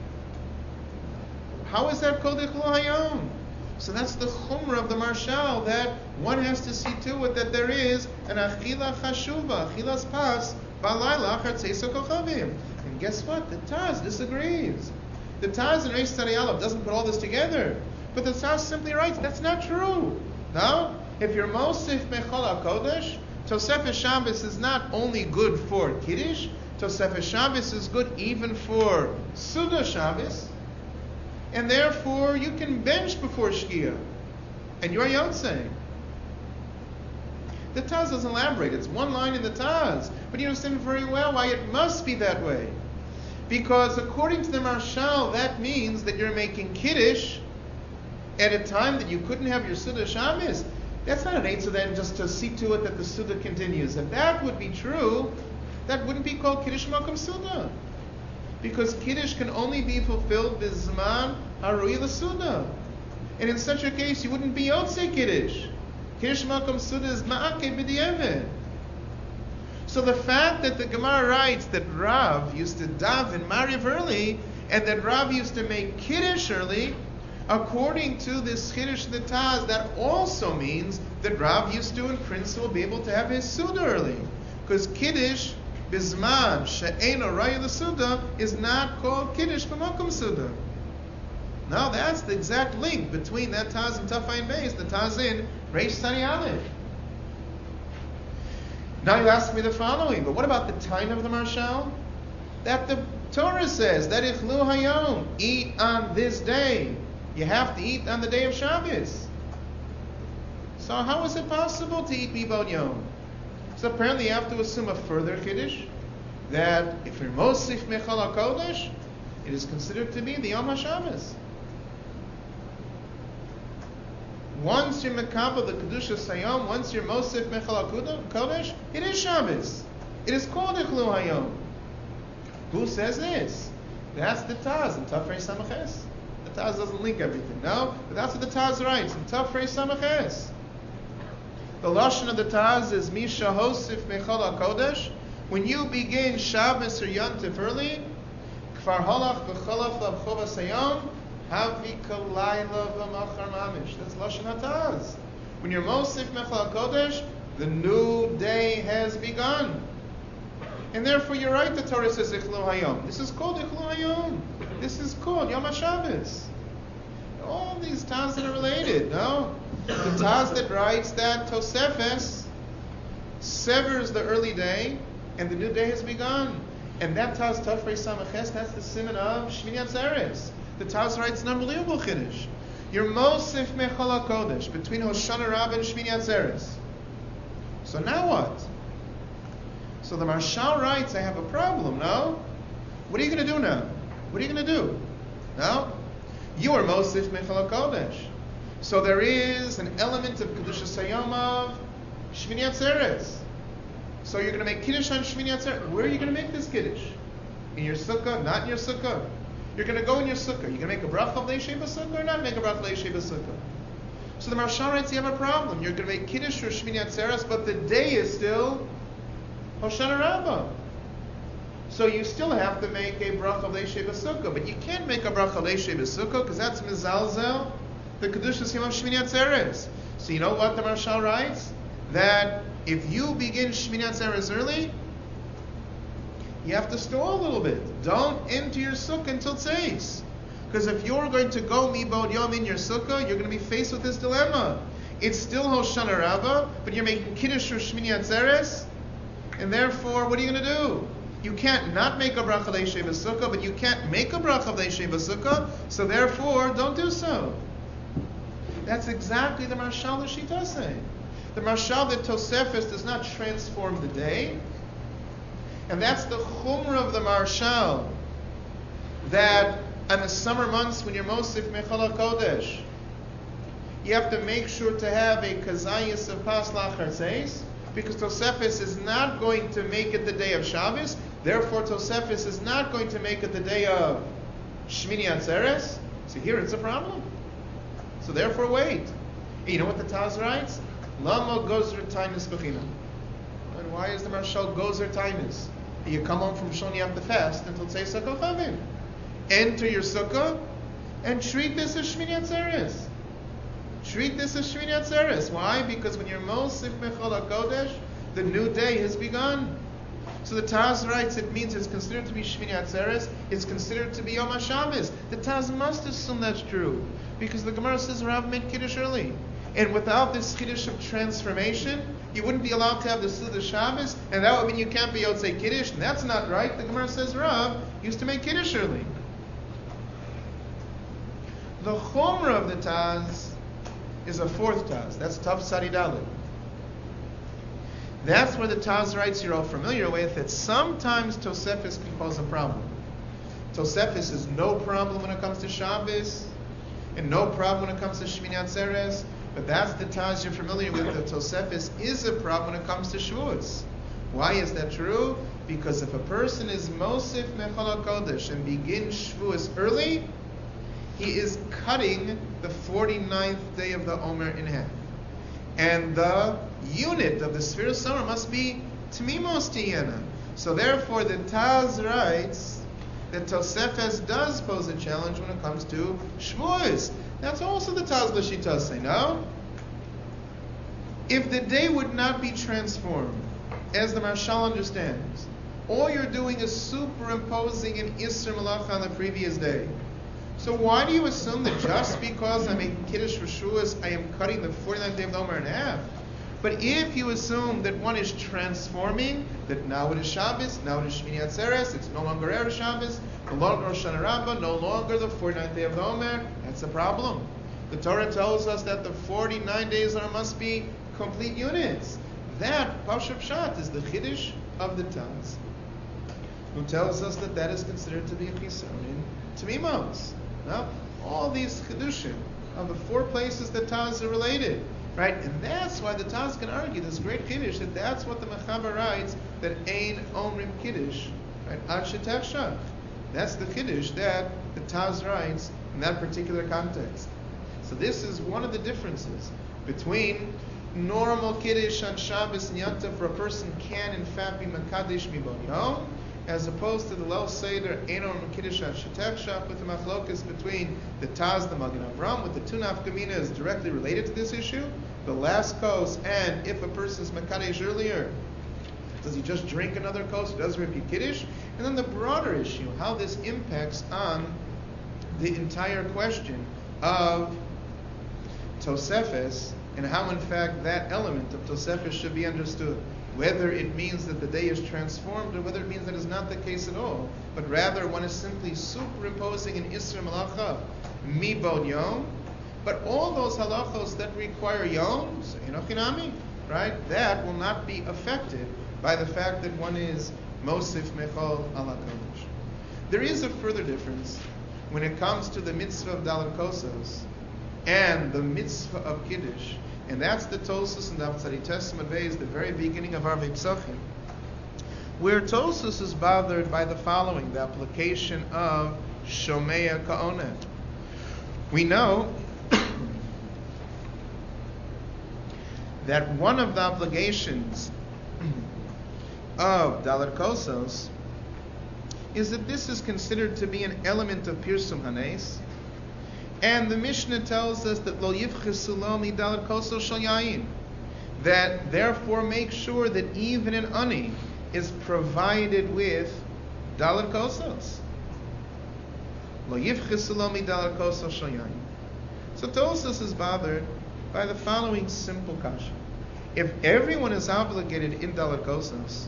How is that kol dichlu hayom? So that's the chumrah of the Marshal, that one has to see to it that there is an achila chashuva, achilas pas, balai lachar tzeisa kochavim. And guess what? The Taz disagrees. The Taz in Reish Tzadi Aleph doesn't put all this together. But the Taz simply writes, that's not true. No? If you're Mosif Mechol HaKodesh, Tosefes Shabbos is not only good for Kiddush, Tosefes Shabbos is good even for Suda Shabbos. And therefore, you can bench before Shkia. And you're Yotzei. The Taz doesn't elaborate. It's one line in the Taz. But you understand very well why it must be that way. Because according to the Marshal, that means that you're making Kiddush at a time that you couldn't have your Suda Shabbos. That's not an eitzah then just to see to it that the Suda continues. If that would be true, that wouldn't be called Kiddush Makom Suda. Because Kiddush can only be fulfilled bizman harui l'Suda. And in such a case, you wouldn't be Yotzei Kiddush. Kiddush Makom Suda is ma'akeh b'di'evet. So the fact that the Gemara writes that Rav used to daven Mariv early, and that Rav used to make Kiddush early, according to this Kiddush the Taz, that also means that Rav used to, in principle, be able to have his Suda early. Because Kiddush, Bizman, She'eino Raya the Suda, is not called Kiddush B'makom Suda. Now that's the exact link between that Taz and Tafayin Beis, the Taz in Reish Tzadi Aleph. Now you ask me the following, but what about the time of the Marshal? That the Torah says that ichlu hayom, eat on this day. You have to eat on the day of Shabbos. So how is it possible to eat mibod yom? So apparently you have to assume a further Kiddush, that if you're Mosif Mechol HaKodesh, it is considered to be the Yom HaShabbos. Once you're Mekabel, the Kedusha Sayom, once you're Mosif Mechol HaKodesh, it is Shabbos. It is called Ichlu Hayom. Who says this? That's the Taz in Tafrei Samaches. The Taz doesn't link everything, no? But that's what the Taz writes in Tafrei Samaches. The Lashon of the Taz is Misha Hosif Mechol HaKodesh. When you begin Shabbos or Yontif early, Kfar Holach B'cholaf L'Abchova Sayom, Havi Kalayla V'machar Mamish. That's Lashon HaTaz. When you're Mosif Mechol HaKodesh, the new day has begun. And therefore you're right, the Torah says Ichlu Hayom. This is called Ichlu Hayom. This is called Yom HaShabbos. All these Taz that are related, no? The Taz that writes that Tosefes severs the early day and the new day has begun. And that Taz Tafrei Samaches, that's the simon of Shmini Atzeres. The Taz writes an unbelievable Kiddush. You're Mosif Mechol HaKodesh between Hoshana Rabbah and Shmini Atzeres. So now what? So the Marshal writes, I have a problem, no? What are you going to do now? What are you going to do? No? You are Mosif Mechol HaKodesh. So there is an element of Kedusha Sayom of Shmini Atzeres. So you're going to make Kiddush on Shmini Atzeres. Where are you going to make this Kiddush? In your sukkah? Not in your sukkah? You're going to go in your sukkah. You're going to make a bracha of Leishei B'sukkah or not make a bracha of Leishei B'sukkah? So the Marshal writes, you have a problem. You're going to make Kiddush or Shmini Atzeres, but the day is still Hoshana Rabbah. So you still have to make a bracha of Leishei B'sukkah, but you can't make a bracha of Leishei B'sukkah because that's Mizalzel, the Kedushas Yom Shmini Atzeres. So you know what the Marshal writes? That if you begin Shmini Atzeres early, you have to stall a little bit. Don't enter your sukkah until Tzeis. Because if you're going to go Mibod Yom in your sukkah, you're going to be faced with this dilemma. It's still Hoshana Rabbah, but you're making Kiddush or Shmini Atzeres, and therefore, what are you going to do? You can't not make a bracha Leishei B'sukkah, but you can't make a bracha Leishei B'sukkah, so therefore, don't do so. That's exactly the Marshal that Shita say. The Marshal that Tosefes does not transform the day, and that's the Chumrah of the Marshal, that in the summer months when you're Mosif Mechol HaKodesh, you have to make sure to have a Kazayis of Pas Lachar Tzeis, because Tosefes is not going to make it the day of Shabbos, therefore Tosefes is not going to make it the day of Shmini Atzeres, So here it's a problem. So therefore, wait. You know what the Taz writes? Lama gozer tainis b'china. And why is the Marshal gozer tainis? You come home from Shoni after the fast until Tzei Sukkah Chavim. Enter your sukkah and treat this as Shmini Atzeres. Treat this as Shmini Atzeres. Why? Because when you're Mosif Mechol HaKodesh, the new day has begun. So the Taz writes it means it's considered to be Shmini Atzeres, it's considered to be Yom HaShabbos. The Taz must assume that's true, because the Gemara says Rav made Kiddush early. And without this Kiddush of transformation, you wouldn't be allowed to have the Suda Shabbos, and that would mean you can't be Yotzei Kiddush, and that's not right. The Gemara says Rav used to make Kiddush early. The Chomra of the Taz is a fourth Taz. That's Tav Tzadi Dalet. That's where the Taz writes you're all familiar with, that sometimes Tosefis can cause a problem. Tosefis is no problem when it comes to Shabbos, and no problem when it comes to Shmini Atzeres, but that's the Taz you're familiar with, that Tosefis is a problem when it comes to Shavuos. Why is that true? Because if a person is Mosif Mechol HaKodesh and begins Shavuos early, he is cutting the 49th day of the Omer in half. And the unit of the Sfira Summer must be Tmimos Tiyena. So therefore the Taz writes that Tosefes does pose a challenge when it comes to Shavuos. That's also the Taz L'Shita say, no? If the day would not be transformed, as the Marshal understands, all you're doing is superimposing an Isser Malach on the previous day. So why do you assume that just because I make Kiddush for Shavuos, I am cutting the 49th day of the Omer in half? But if you assume that one is transforming, that now it is Shabbos, now it is Shmini Atzeres, it's no longer Erev Shabbos, no longer Rosh Hashanah Rabbah, no longer the 49th day of the Omer, that's a problem. The Torah tells us that the 49 days must be complete units. That, Pashup Pshat, is the Chiddush of the Taz, who tells us that that is considered to be a Chisaron Tmimos. Now, all these Chidushim of the four places that Taz are related, right? And that's why the Taz can argue this great Kiddush, that that's what the Mechaber writes, that Ein Omrim Kiddush, right? Ad Shetechshach. That's the Kiddush that the Taz writes in that particular context. So this is one of the differences between normal Kiddush on Shabbos and Yom Tov, for a person can in fact be Mekadesh Mibon Yom, as opposed to the Leil Seder Ein Omrim Kiddush Ad Shetechshach, with the machlokas between the Taz, the Magen Avram, with the two nafkaminas directly related to this issue, the last kos, and if a person is Mekadesh earlier, does he just drink another kos, or does he repeat Kiddush? And then the broader issue, how this impacts on the entire question of Tosefes, and how in fact that element of Tosefes should be understood. Whether it means that the day is transformed, or whether it means that is not the case at all, but rather one is simply superimposing an Isser Malacha Mibon Yom, but all those halachos that require Yom, so Enochinami, right, that will not be affected by the fact that one is Mosif Mechol Ala Kodesh. There is a further difference when it comes to the mitzvah of Dalet Kosos and the mitzvah of Kiddush, and that's the Tosus and Daf Tzadi Tesman Beis, the very beginning of Arvei Psachim, where Tosus is bothered by the following, the application of Shomea Ka'onet. We know that one of the obligations of Dalet Kosos is that this is considered to be an element of Pirsum Hanes, and the Mishnah tells us that Lo Yivchesu Lo Mi Dalet Kosos Shel Yayin, that therefore make sure that even an ani is provided with Dalet Kosos. Lo Yivchesu Lo Mi Dalet Kosos Shel Yayin. So Tosos is bothered by the following simple kasha. If everyone is obligated in Dalet Kosos,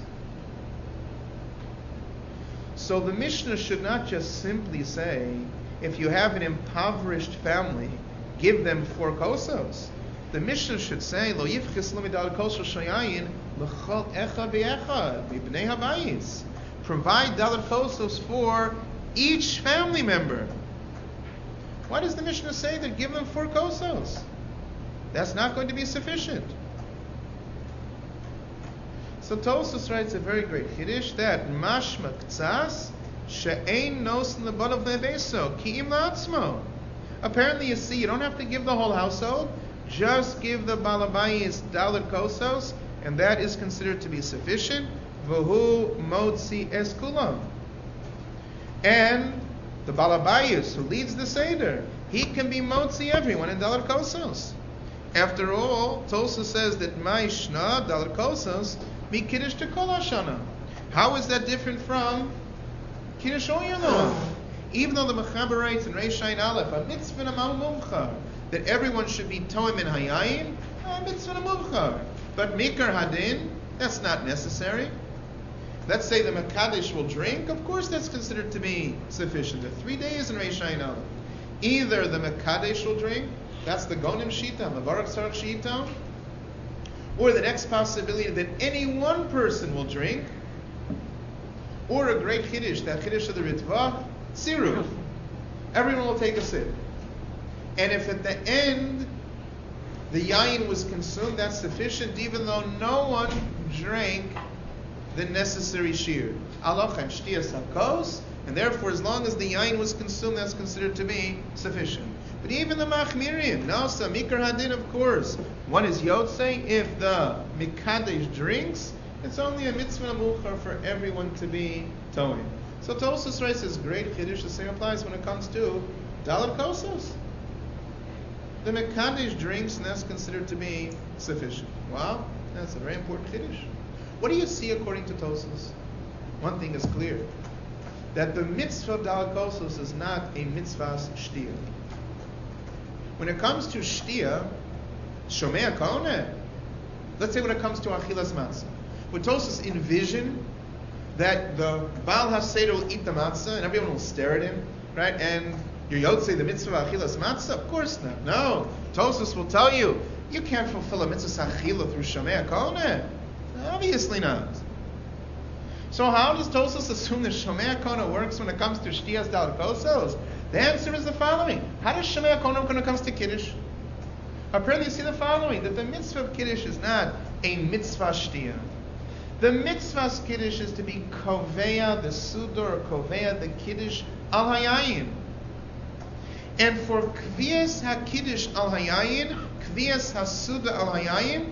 so the Mishnah should not just simply say, if you have an impoverished family, give them 4 kosos. The Mishnah should say, Lo yivchis lo midal kosos shayayin l'chol echad v'echad mibnei habayis. Provide dalet kosos for each family member. Why does the Mishnah say that give them 4 kosos? That's not going to be sufficient. So Tosfos writes a very great Kiddush that mashma k'tzas she'ein nos lebanav lebeso ki'im la'atzmo. Apparently, you see, you don't have to give the whole household. Just give the balabayis dalet kosos, and that is considered to be sufficient. V'hu motzi es kulam. And the balabayis who leads the seder, he can be motzi everyone in dalet kosos. After all, Tosa says that ma'ishna dalet kosos mi kiddush to kol hashana. How is that different from kiddush all year long? Even though the Mechaber writes in Reish Ayin Aleph, a mitzvah mumchar, that everyone should be toim in hayayin, a mitzvah mumchar. But mikar hadin, that's not necessary. Let's say the Mekadesh will drink, of course that's considered to be sufficient. The 3 days in Reish Ayin Aleph. Either the Mekadesh will drink, that's the Gonim Shita, Mavarach Sarach Shita, or the next possibility that any one person will drink, or a great Kiddush, that Kiddush of the Ritva, Siruv. Everyone will take a sip. And if at the end the yayin was consumed, that's sufficient, even though no one drank the necessary shir. Aloch and shtiyas hakos, and therefore as long as the yayin was consumed, that's considered to be sufficient. But even the machmirim, nasa, mikar hadin, of course. One is yotzei, if the mikadesh drinks, it's only a mitzvah muchar for everyone to be towing. So Tosfos writes this great chiddush. The same applies when it comes to dalet kosos. The mekadesh drinks, and that's considered to be sufficient. Wow, that's a very important chiddush. What do you see according to Tosfos? One thing is clear, that the mitzvah of dalet kosos is not a mitzvah shtia. When it comes to shtia, shomei koneh. Let's say when it comes to achilas matzah, would Tosfos envision that the Baal HaSeder will eat the matzah and everyone will stare at him, right? And your Yotzei, the mitzvah of achilas matzah? Of course not. No. Tosfos will tell you, you can't fulfill a mitzvah achila through Shomei HaKoneh. Obviously not. So how does Tosfos assume that Shomei HaKoneh works when it comes to Shtiyas Dalet Kosos? The answer is the following. How does Shomei HaKoneh work when it comes to Kiddush? Apparently you see the following, that the mitzvah of Kiddush is not a mitzvah Shtiyah. The mitzvah's Kiddush is to be koveya, the sudor, or koveya, the Kiddush al hayayin. And for kviyas ha-Kiddush al hayayin, kviyas ha-suda al hayayin,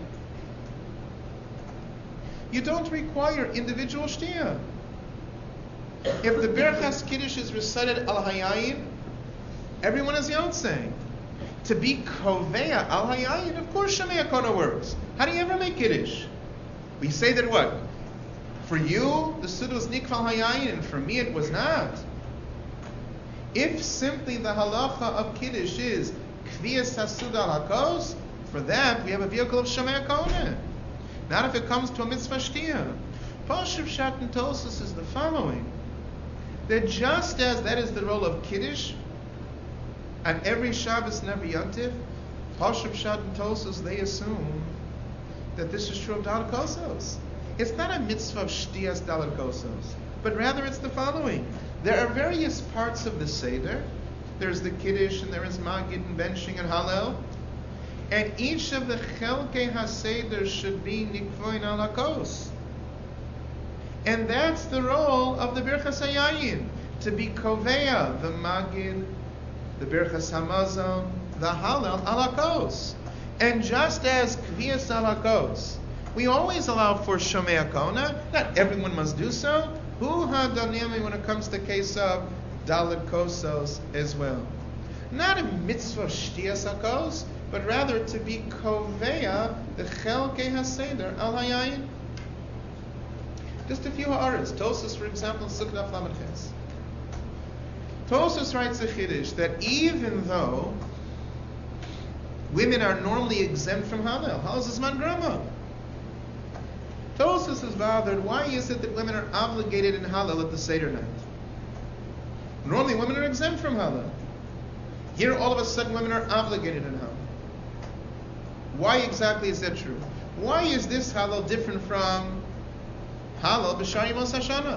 you don't require individual shtiyah. If the Berachas Kiddush is recited al hayayin, everyone is yotzei. To be koveya al hayayin, of course Shomei HaKoneh works. How do you ever make Kiddush? We say that what? For you, the Suda was Nikval Hayayin, and for me it was not. If simply the halacha of Kiddush is Kviyas HaSuda al-Hakos, for that we have a vehicle of Shomei HaKoneh. Not if it comes to a mitzvah shtiyah. Pashup Shat and Tosfos is the following, that just as that is the role of Kiddush, on every Shabbos and every Yontif, Pashup Shat and Tosfos, they assume that this is true of dalet kosos. It's not a mitzvah of shtiyas dalet kosos, but rather it's the following. There are various parts of the Seder. There's the Kiddush, and there is Magid, and benching, and Hallel. And each of the Chelkei HaSeder should be Nikvoin al HaKos. And that's the role of the Birchas HaYayin, to be Koveya, the Magid, the Birchas HaMazon, the Hallel al HaKos. And just as Kviyas al HaKos, we always allow for Shomei HaKoneh. Not everyone must do so. Hu HaDanimi when it comes to the case of Dalet Kosos as well. Not a mitzvah Shtiyas HaKos, but rather to be Koveya, the Chelkei HaSeder al Hayayin. Just a few ha'aras. Tosfos, for example, Sukkot Lamed Ches. Tosfos writes a Chiddush that even though women are normally exempt from Hallel. Hallel is Zman Grama. Tosfos is bothered. Why is it that women are obligated in Hallel at the Seder night? Normally women are exempt from Hallel. Here all of a sudden women are obligated in Hallel. Why exactly is that true? Why is this Hallel different from Hallel b'Shar Yemos HaShana?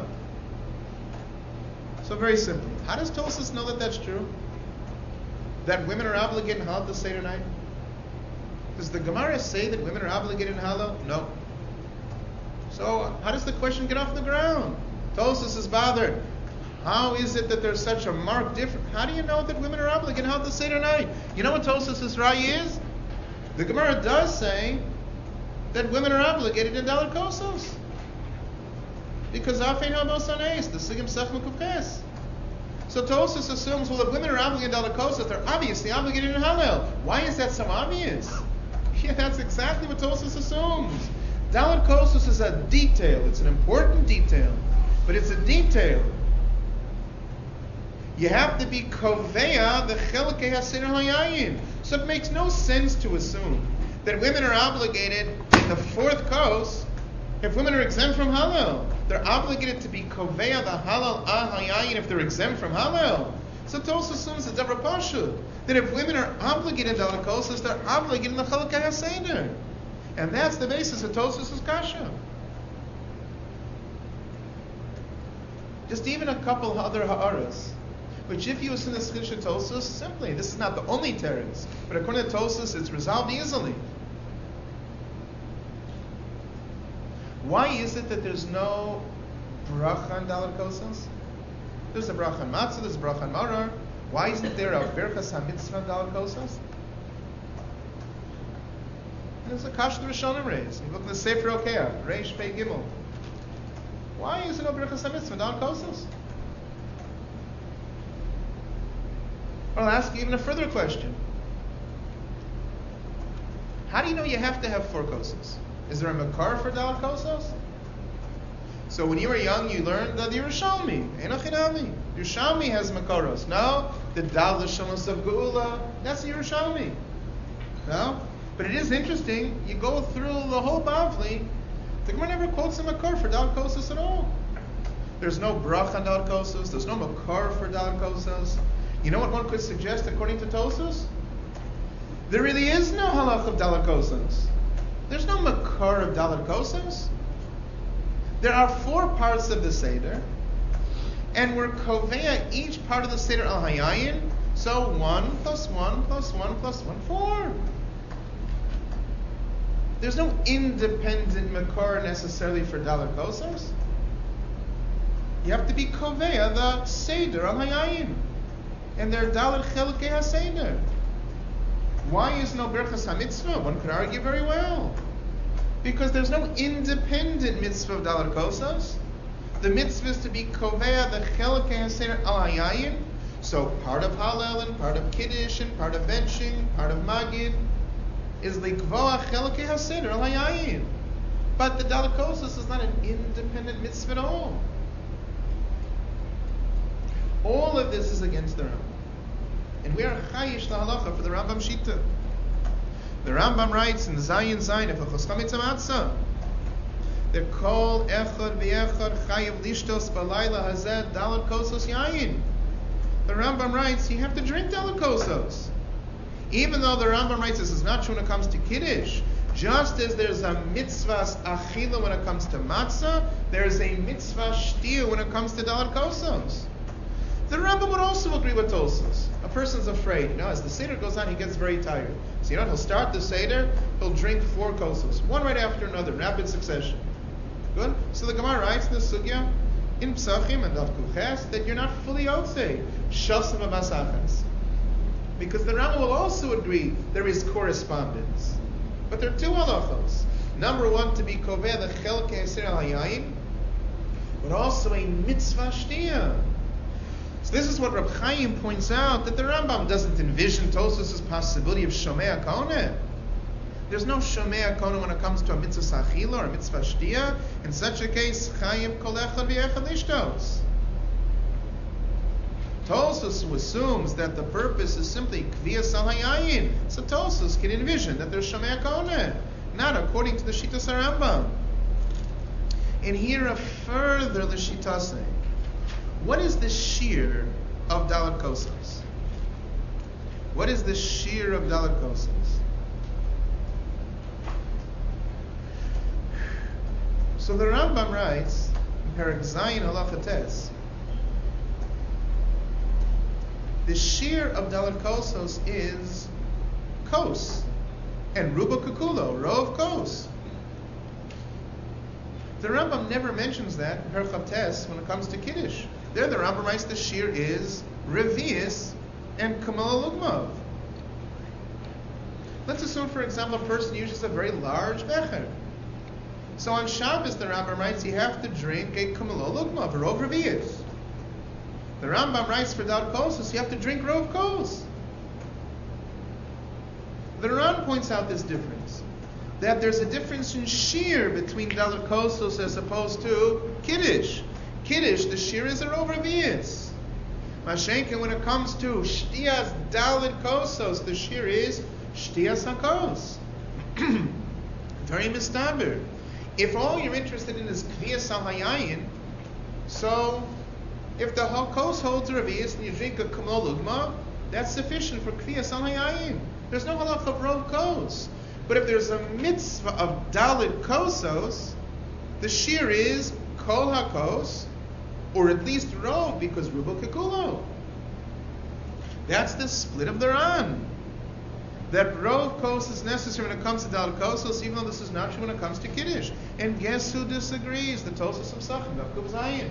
So very simple. How does Tosfos know that that's true? That women are obligated in Hallel at the Seder night? Does the Gemara say that women are obligated in Hallel? No. So how does the question get off the ground? Tosfos is bothered. How is it that there's such a marked difference? How do you know that women are obligated to help the Seder night? You know what Tosfos' Raya is? The Gemara does say that women are obligated in Dalet Kosos. Because Afein Habos Anes, the Sigim Sech Mekufches. So Tosfos assumes, well, if women are obligated in Dalet Kosos, they're obviously obligated in Hallel. Why is that so obvious? Yeah, that's exactly what Tosfos assumes. Dalet Kosos is a detail. It's an important detail. But it's a detail. You have to be Koveya the Chelkei HaSeder HaYayin. So it makes no sense to assume that women are obligated in the fourth kos. If women are exempt from Hallel, they're obligated to be Koveya the Halal HaYayin if they're exempt from Hallel. So Tosfos assumes it's Davar Pashut, that if women are obligated in Dalet Kosos, they're obligated in the Chelkei HaSeder. And that's the basis of Tosfos' Kasha. Just even a couple other ha'aras, which if you assume the Chiddush of Tosfos, simply, this is not the only teretz, but according to Tosfos, it's resolved easily. Why is it that there's no bracha on Dalet Kosos? There's a bracha on matzah, there's a bracha on maror. Why isn't there a berchas ha-mitzvah on Dalet Kosos? And there's a kasha the Rishonim raised. You look in the Sefer Okeach, Reish Pei Gimel. Why is there no berchas ha-mitzvah on Dalet Kosos? I'll ask you even a further question. How do you know you have to have 4 kosos? Is there a makar for Dalet Kosos? So when you were young, you learned that the Yerushalmi, Enochinami. Yerushalmi has makaros. No, the Dalet Shamos of Geula, that's the Yerushalmi. No? But it is interesting, you go through the whole Bavli, the Gemara never quotes a makar for Dalet Kosos at all. There's no brach on Dalet Kosos, there's no makar for Dalet Kosos. You know what one could suggest according to Tosfos? There really is no halach of Dalet Kosos. There's no makar of Dalet Kosos. There are 4 parts of the Seder, and we're koveya each part of the Seder al hayayin. So 1 plus 1 plus 1 plus 1, 4. There's no independent makar necessarily for Dalet Kosos. You have to be koveya the Seder al hayayin. And they're Dalet Chelkei HaSeder. Why is no Berchas HaMitzvah? One could argue very well. Because there's no independent mitzvah of Dalet Kosos. The mitzvah is to be Koveya the Chelkei HaSeder al Hayayin. So part of Hallel and part of Kiddush and part of benching, part of Magid is Likvoa Chelkei HaSeder al Hayayin. But the Dalet Kosos is not an independent mitzvah at all. All of this is against the Rambam. And we are chayish lahalacha for the Rambam Shita. The Rambam writes in Zayin Zayin of Choscham Matzah that kol echad v'echad chayiv lishtos b'layla hazeh Dalet Kosos yayin. The Rambam writes you have to drink Dalet Kosos. Even though the Rambam writes this is not true when it comes to Kiddush, just as there's a mitzvah achila when it comes to matzah, there's a mitzvah shtia when it comes to Dalet Kosos. The Rambam would also agree with Tosfos. A person's afraid. As the Seder goes on, he gets very tired. So he'll start the Seder, he'll drink 4 kosos, one right after another, in rapid succession. Good? So the Gemara writes in the Sugya, in Psachim and Daf Kuches, that you're not fully outside. Shosam Abasachas. Because the Rambam will also agree there is correspondence. But there are 2 halachos. Number 1, to be Koveh the Chelkei HaSeder al Hayayin, but also a mitzvah shtiyah. So this is what Reb Chaim points out, that the Rambam doesn't envision Tosfos' possibility of Shomei HaKoneh. There's no Shomei HaKoneh when it comes to a mitzvah sachila or a mitzvah shtia. In such a case, Chaim kol echad v'echad lishtos. Tosfos assumes that the purpose is simply kviyas al hayayin. So Tosfos can envision that there's Shomei HaKoneh, not according to the Shitas HaRambam. And here a further L'Shitase. What is the shear of Dalet Kosos? What is the shear of Dalet Kosos? So the Rambam writes in Perek Zayin Halacha Tes, the shear of Dalet Kosos is kos, and ruba kukulo, row of kos. The Rambam never mentions that in Perek Tes when it comes to Kiddush. There the Rambam writes the shear is revius and kamala lugmav. Let's assume, for example, a person uses a very large becher. So on Shabbos, the Rambam writes you have to drink a kamala lugmav, a rov revius. The Rambam writes for Dal Kosos, you have to drink rov kos. The Ran points out this difference, that there's a difference in shear between Dal Kosos as opposed to Kiddush. Kiddush, the shear is a rov revius. Mashenka, when it comes to Shtiyas Dalit Kosos, the shear is Shtiyas HaKos. Very mistaber. If all you're interested in is Kviyas HaHayayin, so if the whole kos holds a revius and you drink a kamol lugma, that's sufficient for Kviyas HaHayayin. There's no halach of rov kos. But if there's a mitzvah of Dalit Kosos, the shear is Kol HaKos, or at least rov, because rubo kekulo. That's the split of the Ran. That rov kos is necessary when it comes to Dalit Kosos, even though this is not true when it comes to Kiddush. And guess who disagrees? The Tosas of Sachem, Dafka Zayin.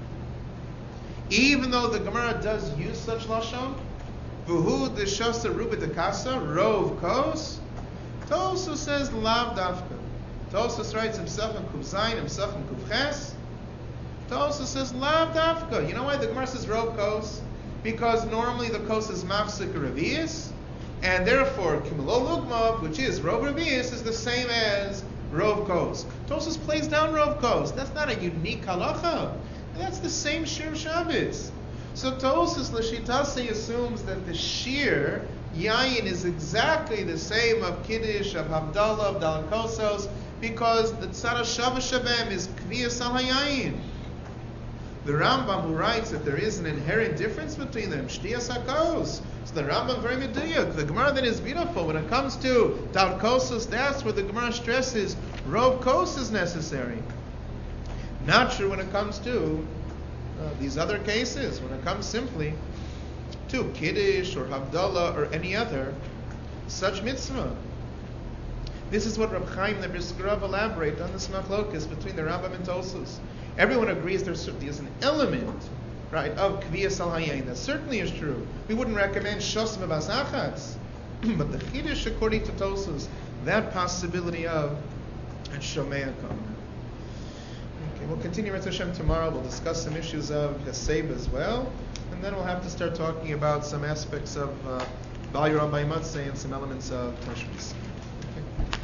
Even though the Gemara does use such lashon, v'hu d'shasa ruba dekasa rov kos, Tosas says lav dafka. Tosas writes himself in Kuv Zayin, himself in Kuv Ches. Tosas says lav dafka. You know why the Gemara says rov kos? Because normally the kos is mafsik revius, and therefore kimelo lugmav, which is rov revius, is the same as rov kos. Tosas plays down rov kos. That's not a unique halacha. That's the same shear of Shabbos. So Tosas L'shitase assumes that the shear yayin is exactly the same of Kiddush, of Havdalah, of Dalit Kosos, because the Tzara Shava Shabem is Kviyas HaYayin. The Rambam, who writes that there is an inherent difference between them, Shtiyas HaKos. So the Rambam very meduyuk. The Gemara then is beautiful. When it comes to Dalit Kosos, that's where the Gemara stresses rov kos is necessary. Not true when it comes to these other cases. When it comes simply to Kiddush or Havdalah or any other such mitzvah. This is what Reb Chaim the Brisker Rav elaborate on this machlokas between the Rambam and Tosas. Everyone agrees there's an element, right, of Kviyas al Hayayin. That certainly is true. We wouldn't recommend Shosm Basachatz, but the Kiddush, according to Tosas, that possibility of Shomei HaKol. We'll continue with Hashem tomorrow. We'll discuss some issues of Heseb as well. And then we'll have to start talking about some aspects of Bal Yoram B'Matzeh and some elements of Tashbis.